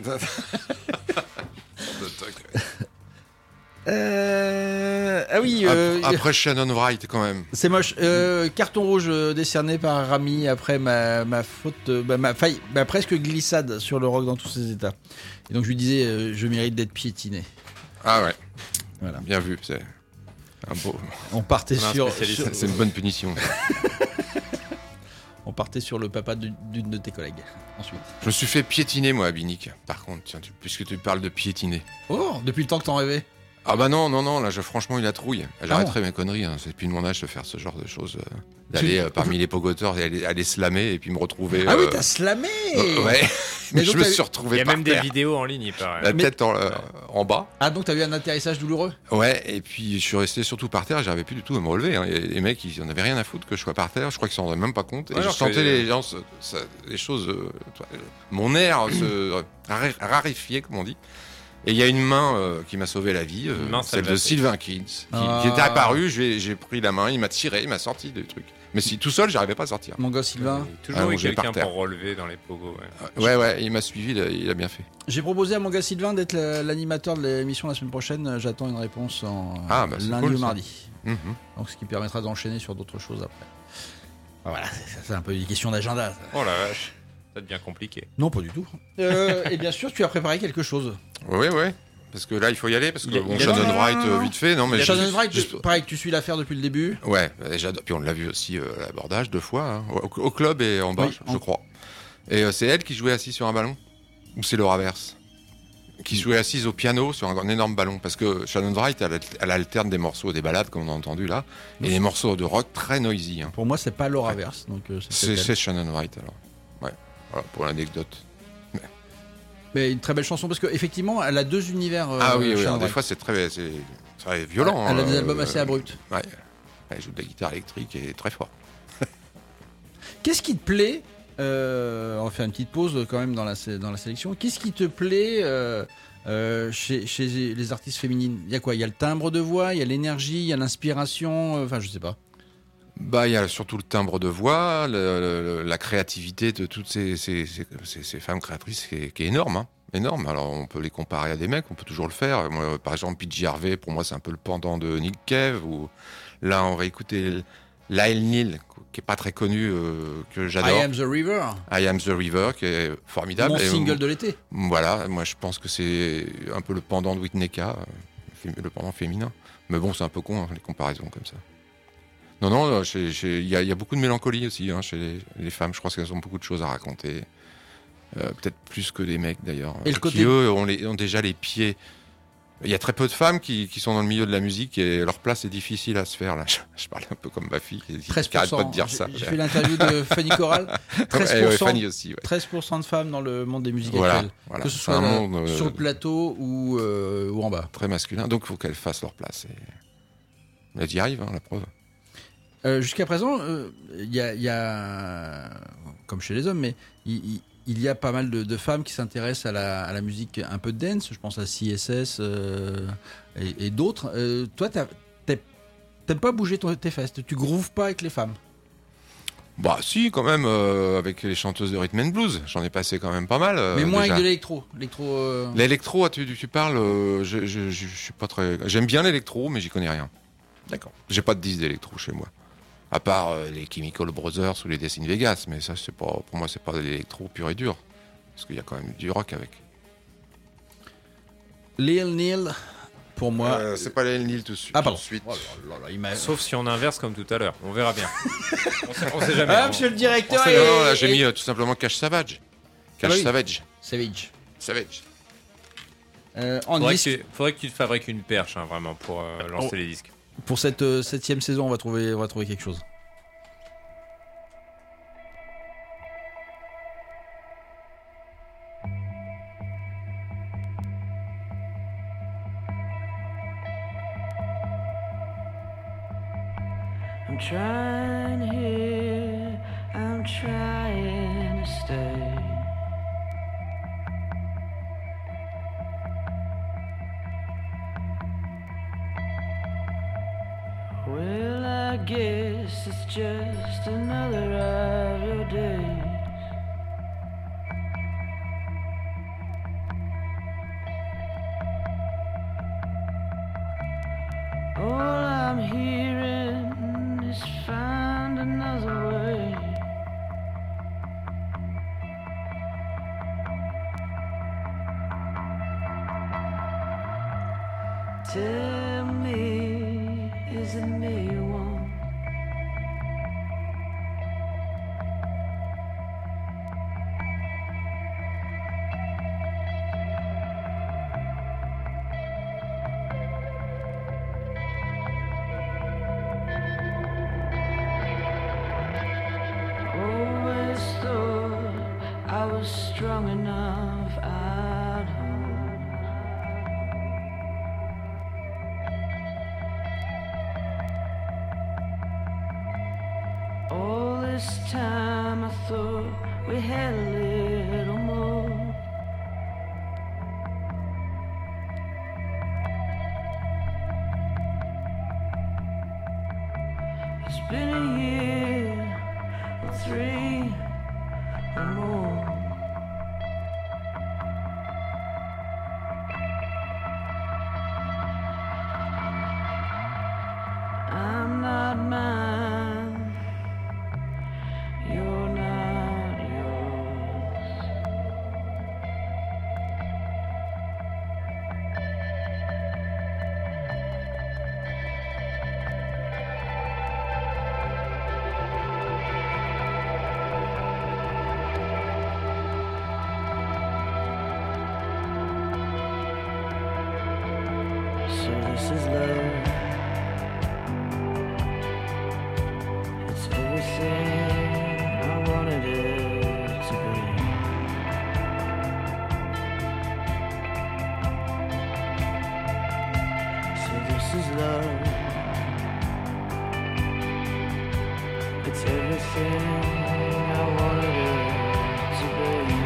[SPEAKER 7] Ah oui.
[SPEAKER 8] Après Shannon Wright, quand même.
[SPEAKER 7] C'est moche. Carton rouge décerné par Rami après ma faute, ma faille, ma presque glissade sur le rock dans tous ses états. Et donc je lui disais, je mérite d'être piétiné.
[SPEAKER 8] Ah ouais.
[SPEAKER 7] Voilà.
[SPEAKER 8] Bien vu. C'est un beau.
[SPEAKER 7] On partait sur.
[SPEAKER 8] C'est une bonne punition.
[SPEAKER 7] On partait sur le papa d'une de tes collègues. Ensuite.
[SPEAKER 8] Je me suis fait piétiner, moi, à Binic. Par contre, tiens, puisque tu parles de piétiner.
[SPEAKER 7] Oh, depuis le temps que t'en rêvais.
[SPEAKER 8] Ah bah non, là, franchement, il a trouille. J'arrêterai mes conneries, hein. C'est depuis mon âge de faire ce genre de choses. D'aller parmi les pogoteurs et aller slammer et puis me retrouver...
[SPEAKER 7] Ah oui, t'as slamé
[SPEAKER 8] ouais, mais je me suis retrouvé par terre.
[SPEAKER 9] Il y a même des vidéos en ligne, il paraît.
[SPEAKER 8] La tête en bas.
[SPEAKER 7] Ah, donc t'as eu un atterrissage douloureux?
[SPEAKER 8] Ouais, et puis je suis resté surtout par terre, j'arrivais plus du tout à me relever. Hein. Les mecs, ils en avaient rien à foutre que je sois par terre, je crois qu'ils s'en rendaient même pas compte. Et je sentais les gens, les choses... mon air se raréfiait, comme on dit. Et il y a une main qui m'a sauvé la vie, celle de Sylvain Kins, qui était apparu, j'ai pris la main, il m'a tiré, il m'a sorti des trucs. Mais si tout seul, j'arrivais pas à sortir.
[SPEAKER 7] Mon gars Sylvain.
[SPEAKER 9] Toujours eu quelqu'un pour relever dans les pogos.
[SPEAKER 8] Ouais, il m'a suivi, il a bien fait.
[SPEAKER 7] J'ai proposé à mon gars Sylvain d'être l'animateur de l'émission la semaine prochaine. J'attends une réponse lundi ou mardi. Donc ce qui permettra d'enchaîner sur d'autres choses après. Voilà, c'est un peu une question d'agenda.
[SPEAKER 9] Oh la vache. Ça devient compliqué.
[SPEAKER 7] Non, pas du tout. Et bien sûr, tu as préparé quelque chose.
[SPEAKER 8] Oui. Parce que là, il faut y aller. Parce que Shannon Wright, vite fait. Non, mais
[SPEAKER 7] Shannon Wright, pareil que tu suis l'affaire depuis le début.
[SPEAKER 8] Ouais, puis on l'a vu aussi à l'abordage 2 fois, hein, au club et en bas, je crois. Et c'est elle qui jouait assise sur un ballon? Ou c'est le reverse? Qui jouait assise au piano sur un énorme ballon? Parce que Shannon Wright, elle alterne des morceaux, des ballades, comme on a entendu là, et des morceaux de rock très noisy. Hein.
[SPEAKER 7] Pour moi, c'est pas le reverse. Donc
[SPEAKER 8] c'est Shannon Wright alors. Ouais, voilà pour l'anecdote.
[SPEAKER 7] Mais une très belle chanson parce qu'effectivement, elle a 2 univers.
[SPEAKER 8] Ah oui, des fois c'est très violent.
[SPEAKER 7] Elle a des albums assez abrupts.
[SPEAKER 8] Ouais, elle joue de la guitare électrique et très fort.
[SPEAKER 7] Qu'est-ce qui te plaît on va faire une petite pause quand même dans la sélection. Qu'est-ce qui te plaît chez les artistes féminines? Il y a quoi? Il y a le timbre de voix, il y a l'énergie, il y a l'inspiration. Enfin, je sais pas.
[SPEAKER 8] Bah, il y a surtout le timbre de voix, la créativité de toutes ces femmes créatrices qui est énorme, hein. Énorme. Alors, on peut les comparer à des mecs, on peut toujours le faire. Moi, par exemple, PJ Harvey, pour moi, c'est un peu le pendant de Nick Cave. Ou là, on va écouter Lyle Neal, qui est pas très connu, que j'adore.
[SPEAKER 7] I Am the River.
[SPEAKER 8] I Am the River, qui est formidable.
[SPEAKER 7] Mon single de l'été.
[SPEAKER 8] Voilà, moi, je pense que c'est un peu le pendant de Whitney K, le pendant féminin. Mais bon, c'est un peu con, hein, les comparaisons comme ça. Non, il y a beaucoup de mélancolie aussi hein, chez les femmes. Je crois qu'elles ont beaucoup de choses à raconter. Peut-être plus que les mecs d'ailleurs.
[SPEAKER 7] Et le côté...
[SPEAKER 8] Qui eux ont déjà les pieds. Il y a très peu de femmes qui sont dans le milieu de la musique et leur place est difficile à se faire. Là. Je parle un peu comme ma fille qui n'arrête pas de dire ça.
[SPEAKER 7] J'ai fait l'interview de Fanny Corral. 13%,
[SPEAKER 8] Fanny aussi, ouais.
[SPEAKER 7] 13% de femmes dans le monde des musiques actuelles.
[SPEAKER 8] Voilà.
[SPEAKER 7] Que ce soit sur le plateau ou en bas.
[SPEAKER 8] Très masculin. Donc il faut qu'elles fassent leur place. Et elles y arrivent, hein, la preuve.
[SPEAKER 7] Jusqu'à présent, il y a, comme chez les hommes, mais il y a pas mal de femmes qui s'intéressent à la musique un peu dance. Je pense à CSS et d'autres. Toi, t'aimes pas bouger tes fesses. Tu grooves pas avec les femmes.
[SPEAKER 8] Bah si, quand même, avec les chanteuses de rhythm and blues. J'en ai passé quand même pas mal.
[SPEAKER 7] Mais moins
[SPEAKER 8] déjà.
[SPEAKER 7] avec de l'électro.
[SPEAKER 8] L'électro, tu parles, je suis pas très... J'aime bien l'électro, mais j'y connais rien.
[SPEAKER 7] D'accord.
[SPEAKER 8] J'ai pas de disque d'électro chez moi. À part les Chemical Brothers ou les Death in Vegas, mais ça, pour moi, c'est pas de l'électro pur et dur. Parce qu'il y a quand même du rock avec.
[SPEAKER 7] Lil Neal, Pour moi,
[SPEAKER 8] c'est pas Lille tout de suite.
[SPEAKER 7] Ah pardon.
[SPEAKER 9] Sauf si on inverse comme tout à l'heure. On verra bien. on sait jamais.
[SPEAKER 7] Ah, monsieur le directeur.
[SPEAKER 8] Non, là, j'ai mis tout simplement Cash Savage. Savage.
[SPEAKER 9] Faudrait que tu te fabriques une perche, hein, vraiment, pour lancer les disques.
[SPEAKER 7] Pour cette 7e saison, on va trouver quelque chose.
[SPEAKER 12] I'm trying here, I'm trying to stay. Well, I guess it's just another of your days. All I'm hearing is find another way. Tell me, is it me you want? Always thought I was strong enough at home. All this time I thought we had a little more. It's been a year or 3 or more. I'm not mine, you're not yours. So this is love. It's everything I wanted it to be. So this is love. It's everything I wanted it to be.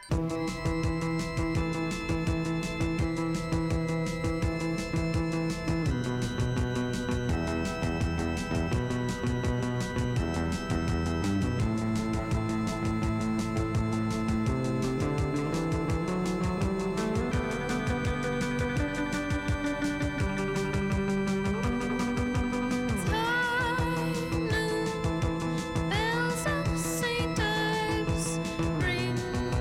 [SPEAKER 10] Bells of St. Ives ring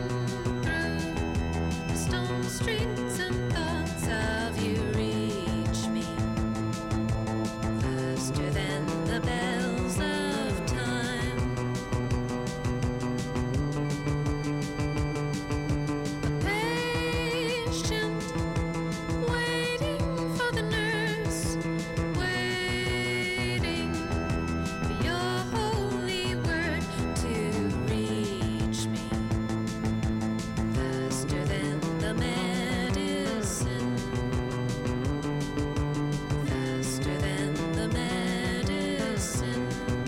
[SPEAKER 10] through stone streets, and thoughts of you reach me faster than the bells of time. A patient waiting for the nurse, waiting for your holy word to reach me faster than the medicine, faster than the medicine.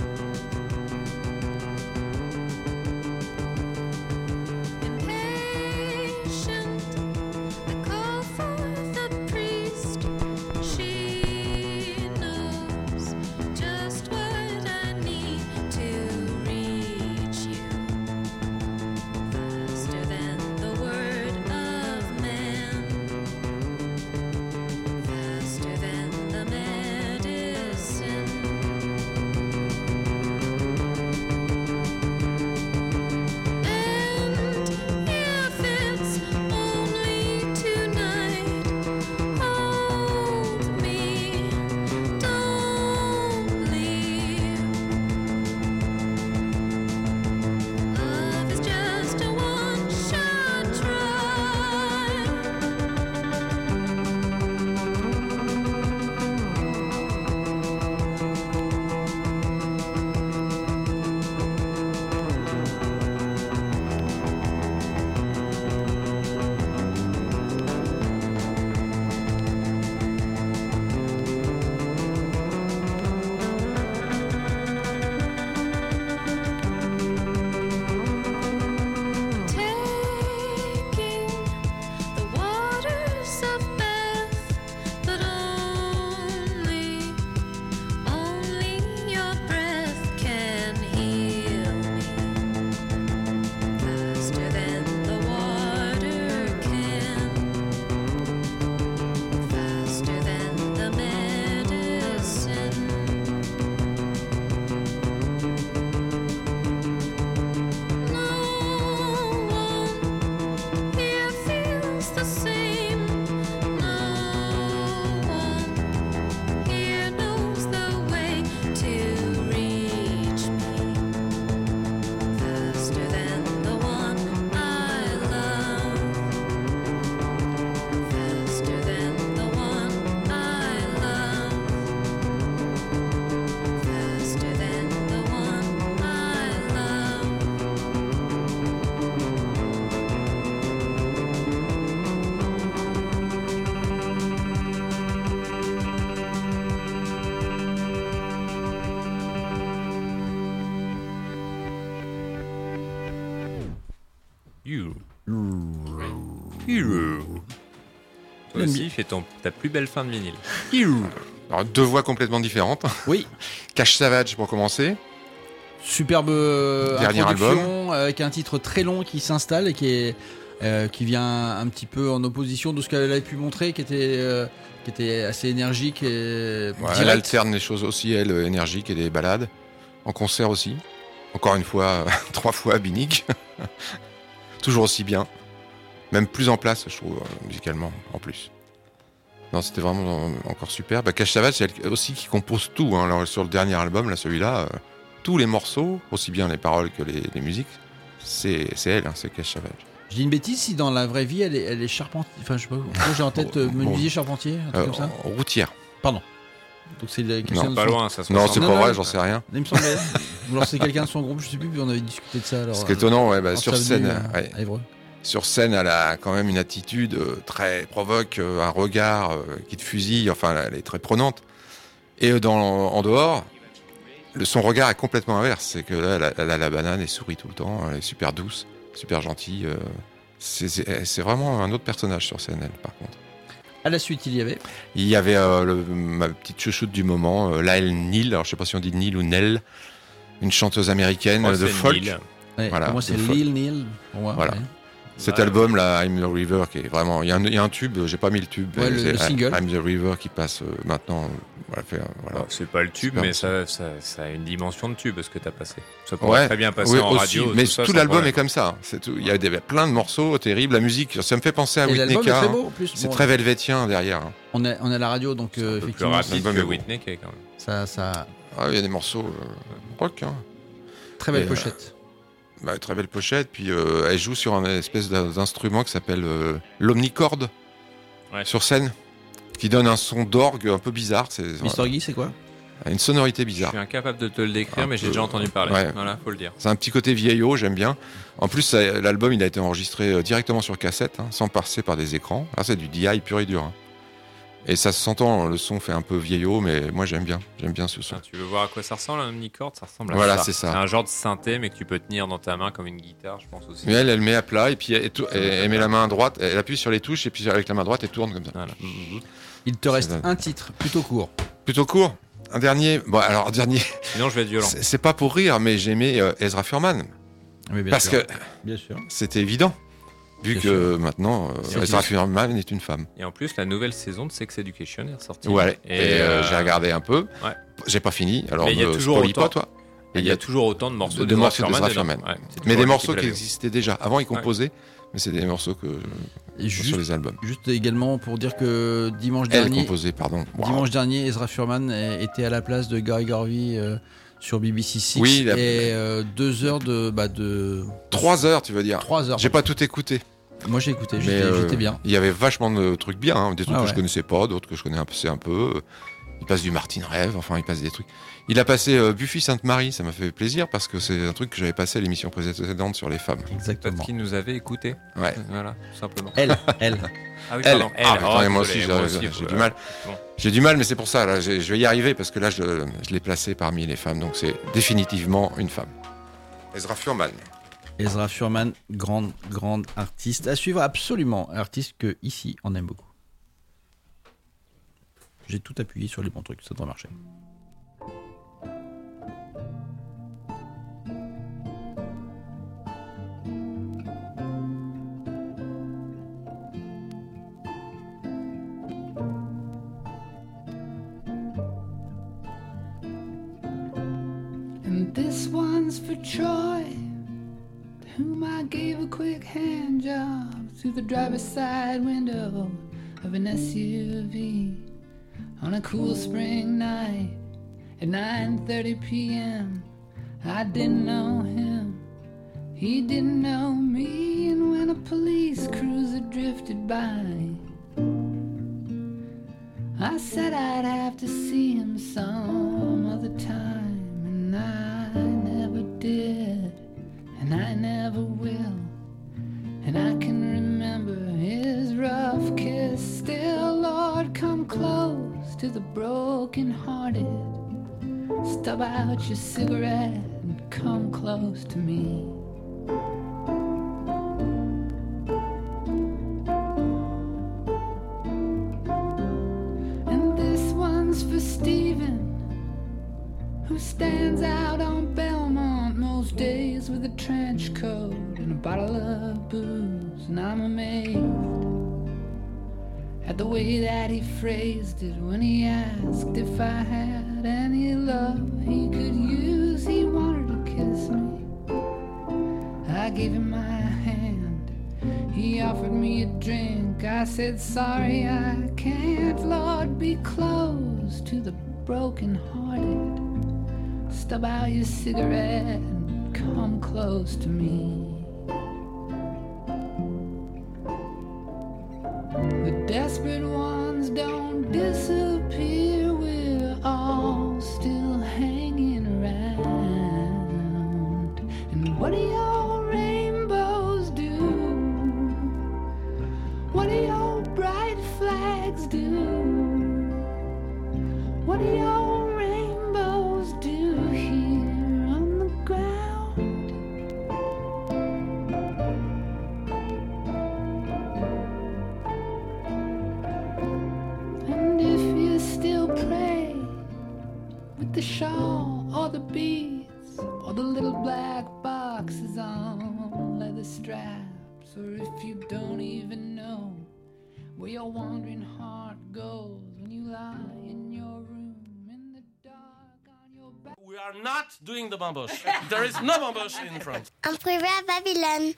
[SPEAKER 10] Impatient, I call for the priest. She knows just what I need to reach you faster than the word of man, faster than the medicine. And if it's only tonight, hold me, don't leave. Love is just a one-shot try. Taking the waters of Bath, but only your breath can heal me faster than the water can, faster than the medicine. No one here feels the same. No one here knows the way to reach me faster than the one I love, faster than the one I love, faster than the one I love.
[SPEAKER 9] You. Hero. Toi aussi, fais ta plus belle fin de vinyle. Hero.
[SPEAKER 8] Alors, deux voix complètement différentes.
[SPEAKER 7] Oui.
[SPEAKER 8] Cash Savage pour commencer.
[SPEAKER 7] Superbe
[SPEAKER 8] Dernier
[SPEAKER 7] introduction avec un titre très long qui s'installe et qui vient un petit peu en opposition de ce qu'elle avait pu montrer, qui était assez énergique et
[SPEAKER 8] Ouais, elle
[SPEAKER 7] direct.
[SPEAKER 8] alterne les choses aussi, elle, énergique et des balades. En concert aussi. Encore une fois, 3 fois Binic. Toujours aussi bien. Même plus en place, je trouve, musicalement, en plus. Non, c'était vraiment encore super. Cash Savage, c'est elle aussi qui compose tout. Hein. Alors, sur le dernier album, là, celui-là, tous les morceaux, aussi bien les paroles que les musiques, c'est elle, hein, c'est Cash Savage.
[SPEAKER 7] Je dis une bêtise, si dans la vraie vie elle est charpentier, enfin je sais pas, moi j'ai en tête menuisier charpentier, un truc comme ça.
[SPEAKER 8] Routière.
[SPEAKER 7] Pardon. Donc c'est
[SPEAKER 8] non, pas loin, ça se Non, c'est pas vrai, j'en sais rien.
[SPEAKER 7] Il me semblait. Ou alors c'est quelqu'un de son groupe, je sais plus, puis on avait discuté de ça. Alors,
[SPEAKER 8] ce qui est étonnant, ouais, sur scène,
[SPEAKER 7] à Évreux.
[SPEAKER 8] Sur scène, elle a quand même une attitude très provoque, un regard qui te fusille, enfin, elle est très prenante. Et en dehors, son regard est complètement inverse. C'est que là, elle a la banane et sourit tout le temps. Elle est super douce, super gentille. C'est vraiment un autre personnage sur scène, elle, par contre.
[SPEAKER 7] À la suite, il y avait
[SPEAKER 8] ma petite chouchoute du moment, Lyle Neal. Alors, je sais pas si on dit Neal ou Nell, une chanteuse américaine de folk.
[SPEAKER 7] Ouais, voilà, moi, c'est Lil Neal.
[SPEAKER 8] Voilà. Ouais. Cet album, là, I'm the River, qui est vraiment. Il y a un tube, j'ai pas mis le tube.
[SPEAKER 7] Ouais, le single.
[SPEAKER 8] I'm the River qui passe maintenant. Voilà.
[SPEAKER 9] C'est pas le tube, mais ça a une dimension de tube, ce que tu as passé. Ça pourrait très bien passer en
[SPEAKER 8] aussi,
[SPEAKER 9] radio.
[SPEAKER 8] Mais tout l'album est comme ça. C'est tout. Il y a plein de morceaux terribles. La musique, ça me fait penser à Whitney Carr.
[SPEAKER 7] Très beau, en plus.
[SPEAKER 8] C'est très velvétien derrière.
[SPEAKER 7] On est à la radio, donc effectivement.
[SPEAKER 9] C'est plus rapide que Whitney Carr, quand même.
[SPEAKER 7] Ça...
[SPEAKER 8] Ah, il y a des morceaux rock. Hein.
[SPEAKER 7] Très belle pochette.
[SPEAKER 8] Très belle pochette. Puis elle joue sur un espèce d'instrument qui s'appelle l'omnicorde sur scène, qui donne un son d'orgue un peu bizarre.
[SPEAKER 7] Mr. Guy, c'est quoi ?
[SPEAKER 8] Une sonorité bizarre.
[SPEAKER 9] Je suis incapable de te le décrire, mais j'ai déjà entendu parler.
[SPEAKER 8] Ouais.
[SPEAKER 9] Voilà, faut le dire.
[SPEAKER 8] C'est un petit côté vieillot, j'aime bien. En plus, l'album, il a été enregistré directement sur cassette, sans passer par des écrans. Là, c'est du DI pur et dur. Hein. Et ça s'entend, le son fait un peu vieillot, mais moi j'aime bien ce son.
[SPEAKER 9] Tu veux voir à quoi ça ressemble un omnicorde ? Ça ressemble à
[SPEAKER 8] voilà,
[SPEAKER 9] ça.
[SPEAKER 8] C'est ça.
[SPEAKER 9] C'est un genre de synthé, mais que tu peux tenir dans ta main comme une guitare, je pense aussi.
[SPEAKER 8] Mais elle met à plat, et puis elle met la main droite, elle appuie sur les touches, et puis avec la main droite, elle tourne comme ça.
[SPEAKER 9] Voilà.
[SPEAKER 7] Il te reste un titre, plutôt court.
[SPEAKER 8] Plutôt court ? Un dernier. Bon, alors, dernier.
[SPEAKER 9] Sinon, je vais être violent.
[SPEAKER 8] C'est pas pour rire, mais j'aimais Ezra Furman.
[SPEAKER 7] Oui,
[SPEAKER 8] parce que
[SPEAKER 7] bien sûr.
[SPEAKER 8] C'était évident. Vu que maintenant, Ezra Furman est une femme.
[SPEAKER 9] Et en plus, la nouvelle saison de Sex Education est ressortie.
[SPEAKER 8] Ouais, et j'ai regardé un peu. Ouais. J'ai pas fini, alors
[SPEAKER 9] il y a toujours autant,
[SPEAKER 8] pas, toi.
[SPEAKER 9] Il y a toujours autant de morceaux
[SPEAKER 8] d'Ezra Furman.
[SPEAKER 9] Ouais,
[SPEAKER 8] mais des morceaux qui existaient déjà. Avant, il composait, mais c'est des morceaux sur les albums.
[SPEAKER 7] Juste également pour dire que dimanche dernier, Ezra Furman était à la place de Gary Garvey sur BBC Six.
[SPEAKER 8] Oui,
[SPEAKER 7] et 2 heures de
[SPEAKER 8] 3 heures, tu veux dire.
[SPEAKER 7] 3 heures.
[SPEAKER 8] J'ai pas tout écouté.
[SPEAKER 7] Moi j'ai écouté, j'étais bien.
[SPEAKER 8] Il y avait vachement de trucs bien, des trucs que je connaissais pas, d'autres que je connais un peu. Il passe du Martin Rêve, enfin il passe des trucs. Il a passé Buffy Sainte-Marie, ça m'a fait plaisir parce que c'est un truc que j'avais passé à l'émission précédente sur les femmes.
[SPEAKER 7] Exactement.
[SPEAKER 9] Peut-être qu'il nous avait écouté.
[SPEAKER 8] Ouais.
[SPEAKER 9] Voilà, tout simplement.
[SPEAKER 7] Elle.
[SPEAKER 9] Ah oui, pardon. Elle.
[SPEAKER 8] Moi aussi, j'ai du mal. Bon. J'ai du mal, mais c'est pour ça, là, je vais y arriver parce que là, je l'ai placé parmi les femmes, donc c'est définitivement une femme. Ezra Furman.
[SPEAKER 7] Ezra Furman, grande artiste. À suivre absolument, artiste que ici on aime beaucoup. J'ai tout appuyé sur les bons trucs, ça devrait marcher.
[SPEAKER 14] And this one's for Troy, to whom I gave a quick hand job through the driver's side window of an SUV on a cool spring night at 9:30 p.m. I didn't know him, he didn't know me, and when a police cruiser drifted by, I said I'd have to see him some other time, and I never did, and I never will. And I can remember his rough kiss. Still, Lord, come close to the broken-hearted. Stub out your cigarette and come close to me. And this one's for Stephen, who stands out on Belmont most days with a trench coat and a bottle of booze. And I'm amazed at the way that he phrased it when he asked if I had any love he could use. He wanted to kiss me, I gave him my hand. He offered me a drink, I said sorry I can't. Lord, be close to the broken-hearted. Stub out your cigarette and come close to me. The desperate ones don't disappear, we're all still hanging around. And what do your rainbows do? What do your bright flags do? What do your rainbows do here on the ground? or the little black boxes on leather straps, or if you don't even know where your wandering heart goes when you lie in your room in the dark on your back.
[SPEAKER 15] We are not doing the bambush. There is no bambush in front.
[SPEAKER 6] En privé à Babylone.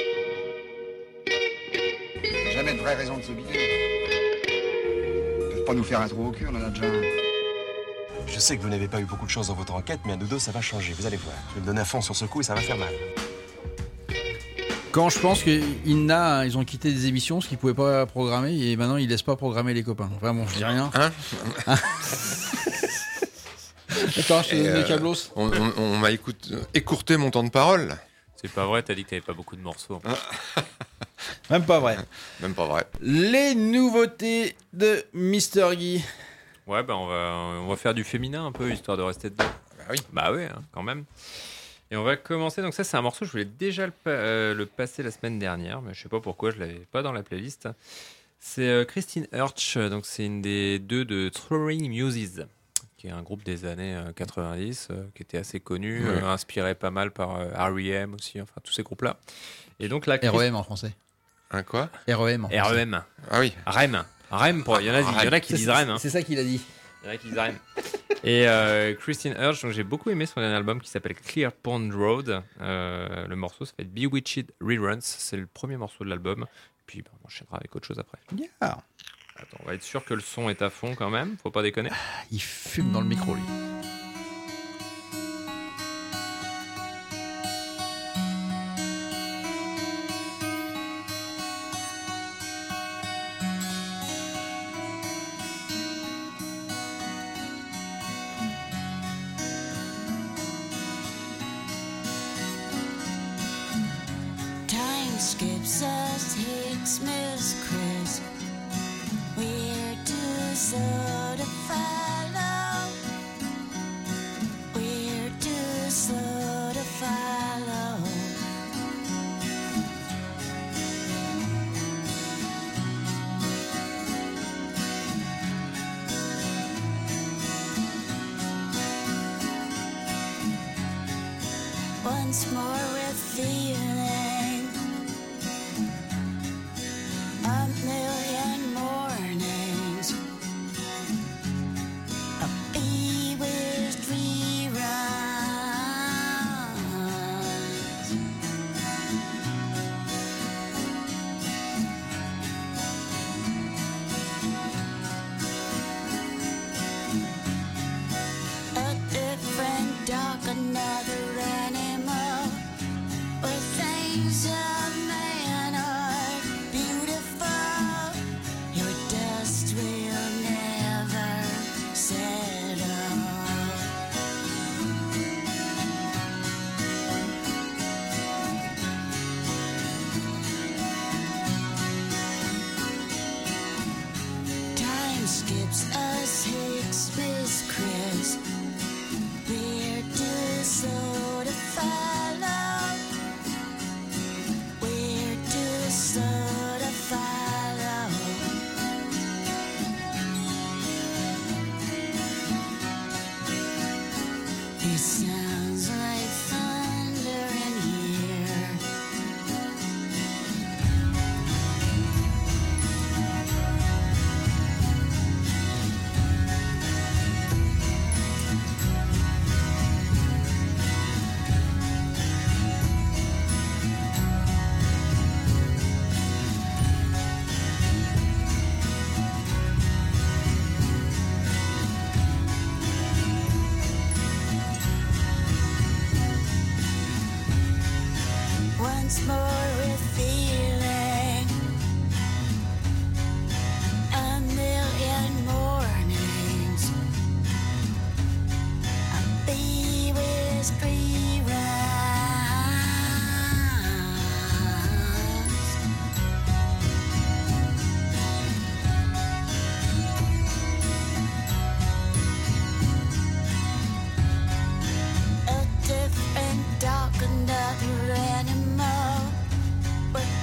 [SPEAKER 16] Jamais de vraie raison de s'oublier. Pas nous faire un trou au cul, on en a déjà un.
[SPEAKER 17] Je sais que vous n'avez pas eu beaucoup de chance dans votre enquête, mais à nous deux, ça va changer. Vous allez voir. Je vais me donner à fond sur ce coup et ça va faire mal.
[SPEAKER 7] Quand je pense qu'Inna, ils ont quitté des émissions, ce qu'ils pouvaient pas programmer, et maintenant ils laissent pas programmer les copains. Vraiment, je dis rien. Attends, je te donne les câblos.
[SPEAKER 8] On m'a écourté mon temps de parole.
[SPEAKER 9] C'est pas vrai, t'as dit que t'avais pas beaucoup de morceaux.
[SPEAKER 7] Même pas vrai.
[SPEAKER 8] Même pas vrai.
[SPEAKER 7] Les nouveautés de Mr. Guy.
[SPEAKER 9] Ouais, bah on va faire du féminin un peu, histoire de rester dedans. Bah oui, hein, quand même. Et on va commencer, donc ça c'est un morceau, je voulais déjà le passer la semaine dernière, mais je sais pas pourquoi, je l'avais pas dans la playlist. C'est Christine Hirsch, donc c'est une des deux de Throwing Muses, qui est un groupe des années 90, qui était assez connu, inspiré pas mal par R.E.M. aussi, enfin tous ces groupes-là. Et donc là,
[SPEAKER 7] R.E.M. en français.
[SPEAKER 8] Un quoi?
[SPEAKER 7] R.E.M.
[SPEAKER 9] R.E.M.
[SPEAKER 8] Ah oui.
[SPEAKER 9] REM. REM, il y en a qui disent REM. Hein.
[SPEAKER 7] C'est ça qu'il a dit.
[SPEAKER 9] Il y en a qui disent REM. Et Christine Hirsch, donc j'ai beaucoup aimé son dernier album qui s'appelle Clear Pond Road. Le morceau s'appelle Bewitched Reruns. C'est le premier morceau de l'album. Puis on enchaînera avec autre chose après.
[SPEAKER 7] Yeah.
[SPEAKER 9] Attends, on va être sûr que le son est à fond quand même. Faut pas déconner.
[SPEAKER 7] Il fume dans le micro, lui.
[SPEAKER 10] Skips us, Hicks, Miss Chris. We're too slow to follow. We're too slow to follow. Once more with feeling. A million mornings, a bewitched reruns. A different dog, another animal, with things of man are beautiful. Your dust will never settle. Time skips us, Hicks, Miss Chris. We're too slow to follow. We're too slow to follow. It sounds like thunder in here. Once more with feeling. A million mornings. A bewitched reruns. A different dog, another animal, with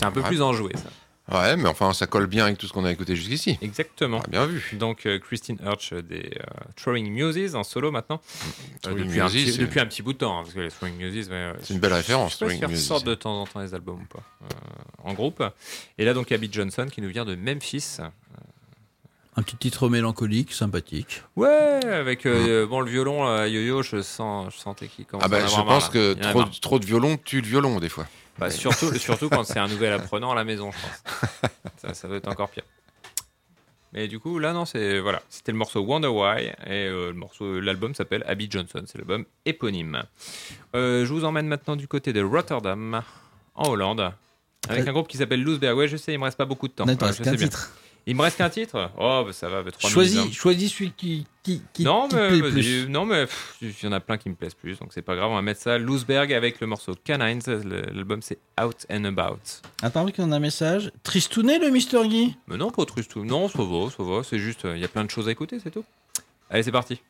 [SPEAKER 9] C'était un peu plus enjoué, ça.
[SPEAKER 8] Ouais, mais enfin, ça colle bien avec tout ce qu'on a écouté jusqu'ici.
[SPEAKER 9] Exactement.
[SPEAKER 8] Ah, bien vu.
[SPEAKER 9] Donc, Christine Hirsch des Throwing Muses en solo maintenant.
[SPEAKER 8] Throwing
[SPEAKER 9] Depuis
[SPEAKER 8] Muses,
[SPEAKER 9] un petit bout de temps, hein, parce que les Throwing Muses...
[SPEAKER 8] c'est une belle référence,
[SPEAKER 9] Je sais pas
[SPEAKER 8] Throwing
[SPEAKER 9] si
[SPEAKER 8] Muses.
[SPEAKER 9] sortent de temps en temps les albums ou pas, en groupe. Et là, donc, Abby Johnson qui nous vient de Memphis.
[SPEAKER 7] Un petit titre mélancolique, sympathique.
[SPEAKER 9] Ouais, avec bon, le violon, Yo-Yo, je sentais qu'il commence
[SPEAKER 8] Ah bah,
[SPEAKER 9] à en
[SPEAKER 8] je
[SPEAKER 9] avoir marre,
[SPEAKER 8] pense
[SPEAKER 9] là.
[SPEAKER 8] que
[SPEAKER 9] Il y en a marre.
[SPEAKER 8] trop de violon tue le violon, des fois.
[SPEAKER 9] Bah, surtout quand c'est un nouvel apprenant à la maison, je pense. ça doit être encore pire. Mais du coup, là, non, c'était le morceau Wonder Why, et l'album s'appelle Abby Johnson, c'est l'album éponyme. Je vous emmène maintenant du côté de Rotterdam, en Hollande, avec un groupe qui s'appelle Loesberg. Ouais, je sais, il me reste pas beaucoup de temps.
[SPEAKER 7] Non, il te reste qu'un titre.
[SPEAKER 9] Il me reste qu'un titre. Oh, bah ça va, 3
[SPEAKER 7] Choisis
[SPEAKER 9] minutes.
[SPEAKER 7] celui qui
[SPEAKER 9] Non,
[SPEAKER 7] te
[SPEAKER 9] mais
[SPEAKER 7] plaît
[SPEAKER 9] vas-y.
[SPEAKER 7] plus.
[SPEAKER 9] Non, mais il y en a plein qui me plaisent plus, donc c'est pas grave. On va mettre ça. Loesberg avec le morceau Canines. L'album c'est Out and About.
[SPEAKER 7] Attends, qu'on a un message. Tristounet, le Mr. Guy.
[SPEAKER 9] Mais non, pas Tristounet. Non, ça va. C'est juste, il y a plein de choses à écouter, c'est tout. Allez, c'est parti.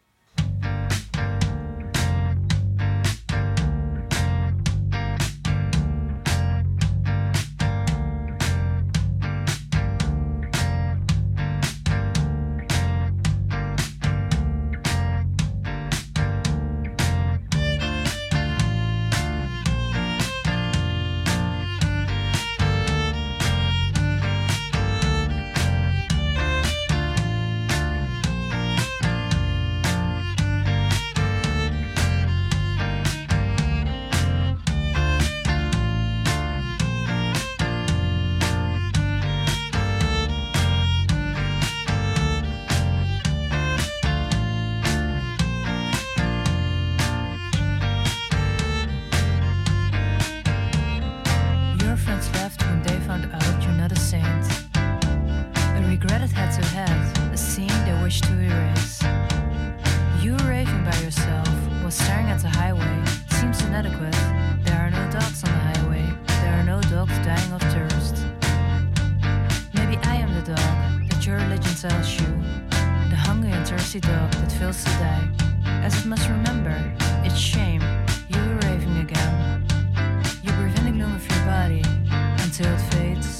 [SPEAKER 18] Your friends left when they found out you're not a saint. A regretted head-to-head, a scene they wish to erase. You raving by yourself while staring at the highway seems inadequate. There are no dogs on the highway. There are no dogs dying of thirst. Maybe I am the dog that your religion tells you, the hungry and thirsty dog that fails to die. As it must remember, it's shame. You are raving again. You breathe in the gloom of your body until it fades.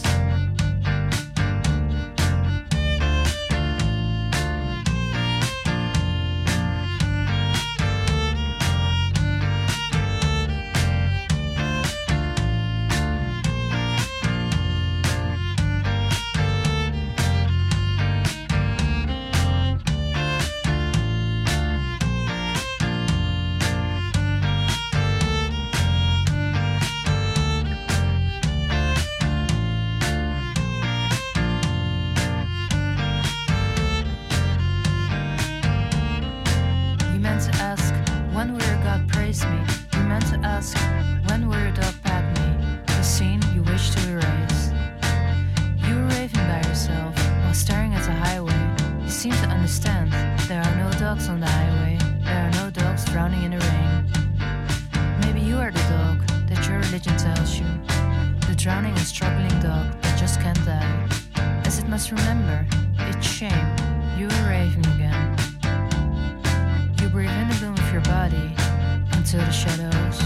[SPEAKER 18] You meant to ask, when will your God praise me? You meant to ask, when will your dog pat me? The scene you wish to erase. You were raving by yourself while staring at the highway. You seem to understand, there are no dogs on the highway. There are no dogs drowning in the rain. Maybe you are the dog that your religion tells you, the drowning and struggling dog that just can't die. As it must remember, it's shame. You are raving again. You breathe in the gloom of your body until the shadows.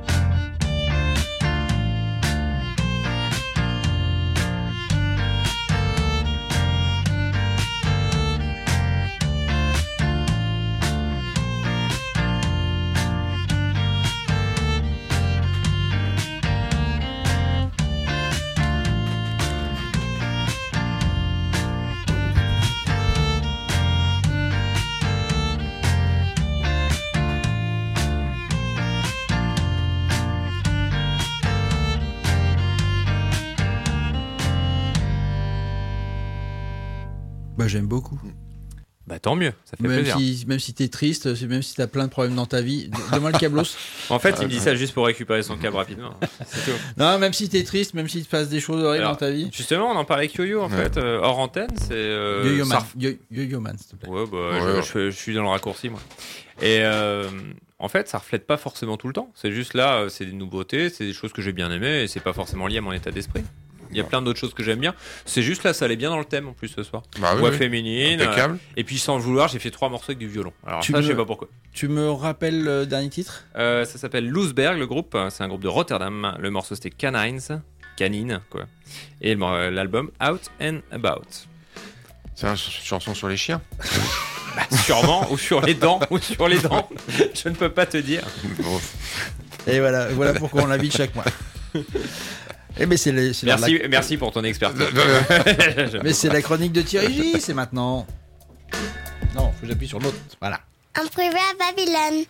[SPEAKER 7] Bah, j'aime beaucoup.
[SPEAKER 9] Bah tant mieux, ça fait
[SPEAKER 7] Même
[SPEAKER 9] plaisir.
[SPEAKER 7] même si t'es triste, même si t'as plein de problèmes dans ta vie, donne-moi le câblos.
[SPEAKER 9] En fait, il me dit ça juste pour récupérer son câble rapidement. C'est tout.
[SPEAKER 7] Non, même si t'es triste, même s'il te passe des choses horribles
[SPEAKER 9] Alors,
[SPEAKER 7] dans ta vie.
[SPEAKER 9] Justement, on en parlait avec Yo-Yo en fait, hors antenne, c'est.
[SPEAKER 7] Yo-Yo Man, Yo-Yo Man, s'il te plaît.
[SPEAKER 9] Ouais, bah, je suis dans le raccourci moi. Et en fait, ça reflète pas forcément tout le temps. C'est juste là, c'est des nouveautés, c'est des choses que j'ai bien aimées et c'est pas forcément lié à mon état d'esprit. Il y a plein d'autres choses que j'aime bien. C'est juste là, ça allait bien dans le thème en plus ce soir.
[SPEAKER 8] Bah oui,
[SPEAKER 9] Voix
[SPEAKER 8] oui.
[SPEAKER 9] féminine.
[SPEAKER 8] Impeccable.
[SPEAKER 9] Et puis sans le vouloir, j'ai fait 3 morceaux avec du violon. Alors ça, je sais pas pourquoi.
[SPEAKER 7] Tu me rappelles le dernier titre?
[SPEAKER 9] Ça s'appelle Loesberg, le groupe. C'est un groupe de Rotterdam. Le morceau c'était Canines. canine, quoi. Et l'album Out and About.
[SPEAKER 8] C'est une chanson sur les chiens.
[SPEAKER 9] Sûrement, ou sur les dents, je ne peux pas te dire.
[SPEAKER 8] Bon.
[SPEAKER 7] Et voilà pourquoi on l'invite chaque mois. Mais
[SPEAKER 9] Merci pour ton expertise.
[SPEAKER 7] Mais c'est la chronique de Thierry J, c'est maintenant. Non, faut que j'appuie sur l'autre. Voilà.
[SPEAKER 6] En privé à Babylone.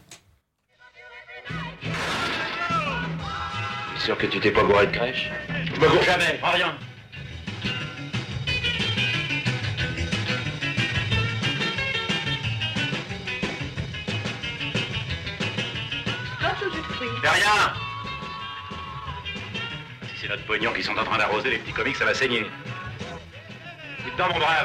[SPEAKER 1] Sûr que tu t'es pas bourré de crèche? Je me bourre jamais, pas rien. De rien. Si c'est notre pognon qui sont en train d'arroser les petits comiques, ça va saigner. Dites donc, mon brave.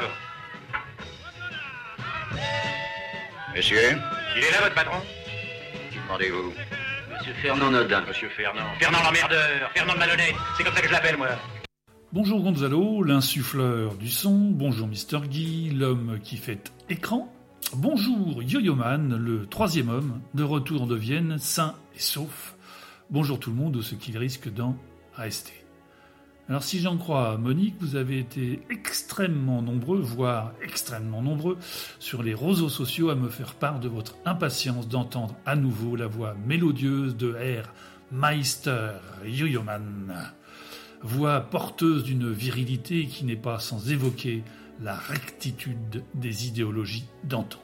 [SPEAKER 5] Monsieur,
[SPEAKER 1] Il est là, votre patron?
[SPEAKER 5] qui demandez-vous?
[SPEAKER 1] Monsieur Fernand Nodin. Monsieur Fernand. Fernand l'emmerdeur, Fernand le malhonnête. C'est comme ça que je l'appelle, moi.
[SPEAKER 19] Bonjour Gonzalo, l'insuffleur du son. Bonjour Mr. Guy, l'homme qui fait écran. Bonjour Yo-Yo-Man, le troisième homme, de retour de Vienne, sain et sauf. Bonjour tout le monde, ou ceux qui risquent d'en rester. Alors si j'en crois Monique, vous avez été extrêmement nombreux, voire extrêmement nombreux, sur les réseaux sociaux à me faire part de votre impatience d'entendre à nouveau la voix mélodieuse de Herr Meister Yo-Yo-Man. Voix porteuse d'une virilité qui n'est pas sans évoquer la rectitude des idéologies d'antan.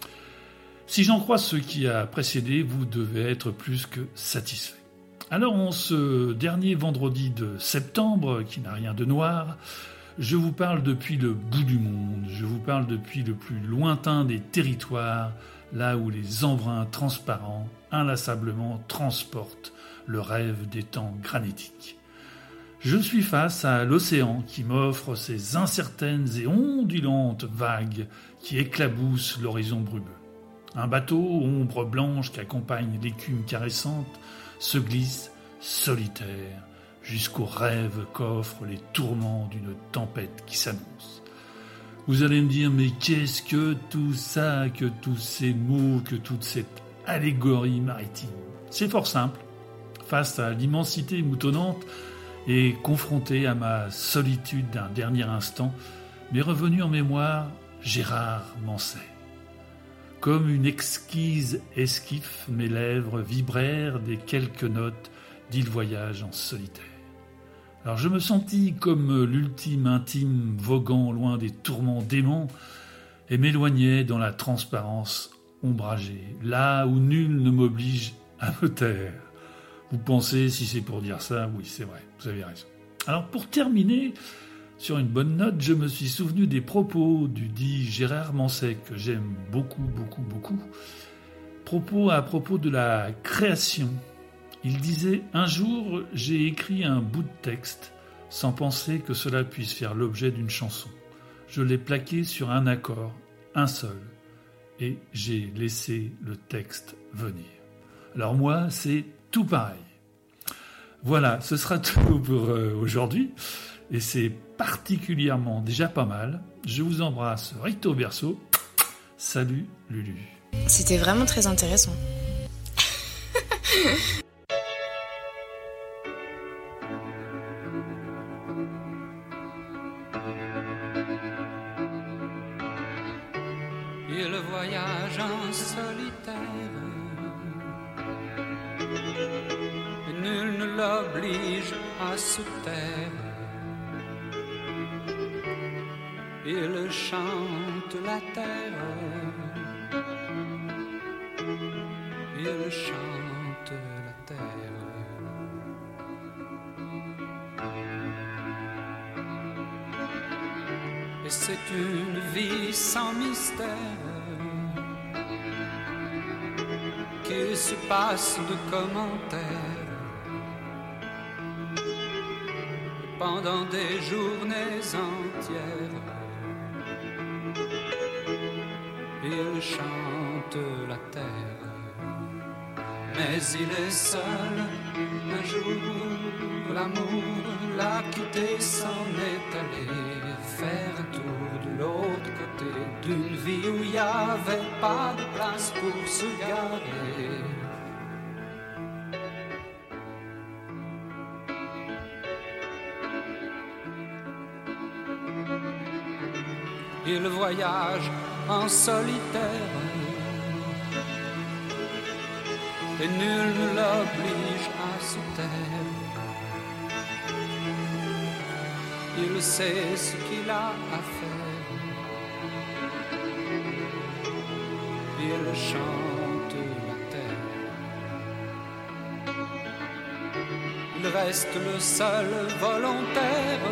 [SPEAKER 19] Si j'en crois ce qui a précédé, vous devez être plus que satisfait. Alors en ce dernier vendredi de septembre, qui n'a rien de noir, je vous parle depuis le bout du monde, je vous parle depuis le plus lointain des territoires, là où les embruns transparents inlassablement transportent le rêve des temps granitiques. Je suis face à l'océan qui m'offre ces incertaines et ondulantes vagues qui éclaboussent l'horizon brumeux. Un bateau, ombre blanche qu'accompagne l'écume caressante, se glisse solitaire jusqu'au rêve qu'offrent les tourments d'une tempête qui s'annonce. Vous allez me dire, mais qu'est-ce que tout ça, que tous ces mots, que toute cette allégorie maritime? C'est fort simple. Face à l'immensité moutonnante et confronté à ma solitude d'un dernier instant, m'est revenu en mémoire Gérard Manset. Comme une exquise esquiffe, mes lèvres vibrèrent des quelques notes d'Il voyage en solitaire. Alors je me sentis comme l'ultime intime voguant loin des tourments déments et m'éloignais dans la transparence ombragée, là où nul ne m'oblige à me taire. Vous pensez, si c'est pour dire ça, oui c'est vrai, vous avez raison. Alors pour terminer sur une bonne note, je me suis souvenu des propos du dit Gérard Manset, que j'aime beaucoup, beaucoup, beaucoup. Propos à propos de la création. Il disait « Un jour, j'ai écrit un bout de texte sans penser que cela puisse faire l'objet d'une chanson. Je l'ai plaqué sur un accord, un seul, et j'ai laissé le texte venir. » Alors moi, c'est tout pareil. Voilà, ce sera tout pour aujourd'hui. Et c'est particulièrement déjà pas mal. Je vous embrasse recto verso. Salut Lulu.
[SPEAKER 20] C'était vraiment très intéressant.
[SPEAKER 12] Il voyage en solitaire, et nul ne l'oblige à se taire. Il chante la terre, il chante la terre. Et c'est une vie sans mystère qui se passe de commentaires pendant des journées entières. Il chante la terre, mais il est seul. Un jour, l'amour l'a quitté, s'en est allé faire un tour de l'autre côté d'une vie où il n'y avait pas de place pour se garer. il voyage en solitaire. Et nul ne l'oblige à se taire. Il sait ce qu'il a à faire. Il chante la terre. Il reste le seul volontaire.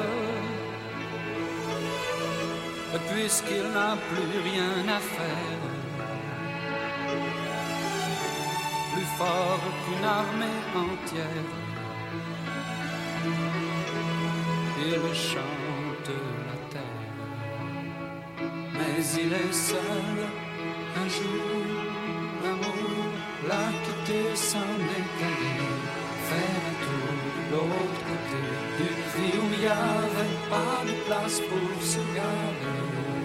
[SPEAKER 12] Et puisqu'il n'a plus rien à faire, plus fort qu'une armée entière, il chante la terre. Mais il est seul, un jour, l'amour l'a quitté sans décaler, faire un tour de l'autre côté du puits où il n'y avait pas de place pour se garer.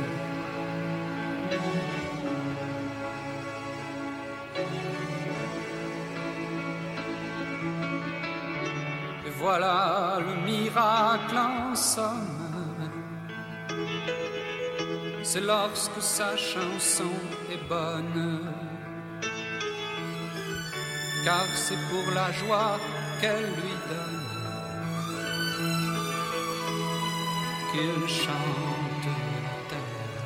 [SPEAKER 12] Et voilà le miracle en somme, c'est lorsque sa chanson est bonne, car c'est pour la joie qu'elle lui donne qu'il chante la terre.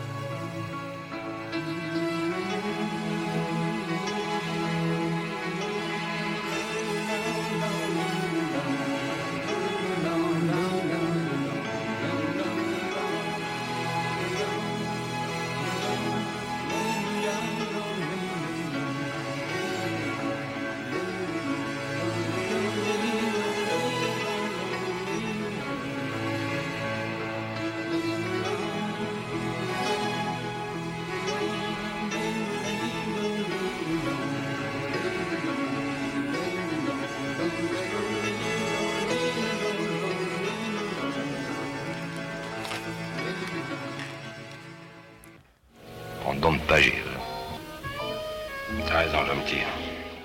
[SPEAKER 3] On ne donne pas Gilles. T'as raison, je me tire.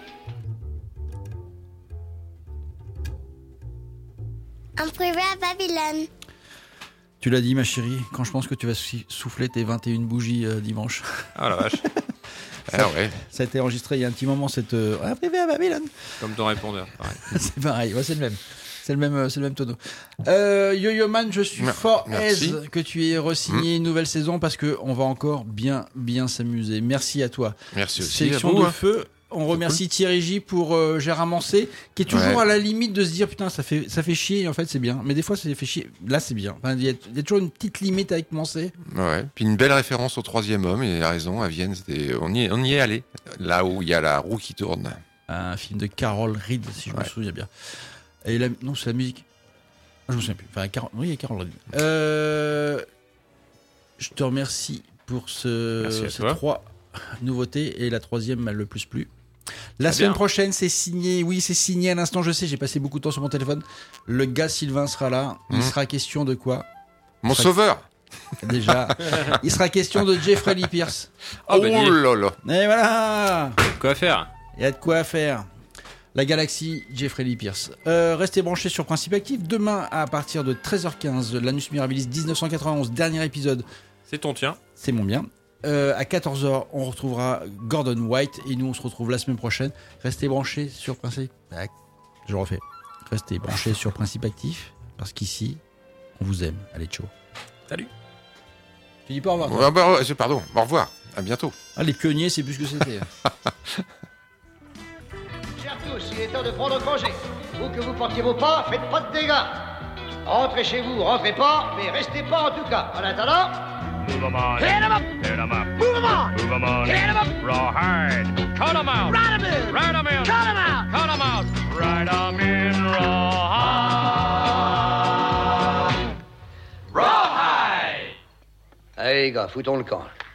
[SPEAKER 6] En privé à Babylone.
[SPEAKER 7] Tu l'as dit, ma chérie, quand je pense que tu vas souffler tes 21 bougies dimanche.
[SPEAKER 9] Ah la vache.
[SPEAKER 8] Ouais.
[SPEAKER 7] Ça a été enregistré il y a un petit moment, cette en privé à Babylone.
[SPEAKER 9] Comme ton répondeur, pareil.
[SPEAKER 7] C'est pareil, ouais, c'est le même. C'est le même tonneau. Yo-Yo Man, je suis fort aise que tu aies re-signé une nouvelle saison parce qu'on va encore bien s'amuser. Merci à toi.
[SPEAKER 8] Merci aussi.
[SPEAKER 7] Sélection
[SPEAKER 8] à vous,
[SPEAKER 7] de feu. On remercie Thierry J pour Gérard Mancé, qui est toujours à la limite de se dire putain, ça fait chier, et en fait c'est bien. Mais des fois ça fait chier. Là c'est bien. Enfin, il y a toujours une petite limite avec Mancé.
[SPEAKER 8] Ouais. Puis une belle référence au Troisième Homme, et il a raison, à Vienne, on y est allé. Là où il y a la roue qui tourne.
[SPEAKER 7] Un film de Carol Reed, si je me souviens bien. Et non, c'est la musique. Je me souviens plus. Enfin, oui, il y a Carol Reed. Je te remercie pour ces 3 nouveautés, et la troisième m'a le plus plu. La semaine prochaine, c'est signé. Oui, c'est signé à l'instant. Je sais, j'ai passé beaucoup de temps sur mon téléphone. Le gars Sylvain sera là. Il sera question de quoi?
[SPEAKER 8] Mon sauveur.
[SPEAKER 7] Déjà. Il sera question de Jeffrey Lee Pierce.
[SPEAKER 8] Oh là là.
[SPEAKER 7] Et voilà.
[SPEAKER 9] Il y a de quoi faire.
[SPEAKER 7] Il y a de quoi faire. La galaxie, Jeffrey Lee Pierce. Restez branchés sur Principe Actif. Demain, à partir de 13h15, l'Anus Mirabilis 1991, dernier épisode.
[SPEAKER 9] C'est ton tien.
[SPEAKER 7] C'est mon bien. À 14h, on retrouvera Gordon White, et nous on se retrouve la semaine prochaine. Restez branchés sur Principe. Je refais. Restez branchés sur Principe Actif, parce qu'ici, on vous aime. Allez, ciao.
[SPEAKER 9] Salut.
[SPEAKER 7] Tu dis pas au revoir.
[SPEAKER 8] Pardon, au revoir. À bientôt.
[SPEAKER 7] Ah, les pionniers, c'est plus ce que c'était.
[SPEAKER 13] Chers tous, il est temps de prendre congé. Où que vous portiez vos pas, faites pas de dégâts. Rentrez chez vous, rentrez pas, mais restez pas en tout cas. En attendant...
[SPEAKER 1] Move 'em on.
[SPEAKER 13] Hit 'em up.
[SPEAKER 1] Hit 'em up.
[SPEAKER 13] Move 'em on.
[SPEAKER 1] Move 'em on.
[SPEAKER 13] Hit 'em up.
[SPEAKER 1] Rawhide. Cut 'em out.
[SPEAKER 13] Ride 'em in.
[SPEAKER 1] Ride 'em in.
[SPEAKER 13] Cut 'em out.
[SPEAKER 1] Cut 'em out. Ride 'em in. Rawhide.
[SPEAKER 13] Allez les gars, foutons le camp.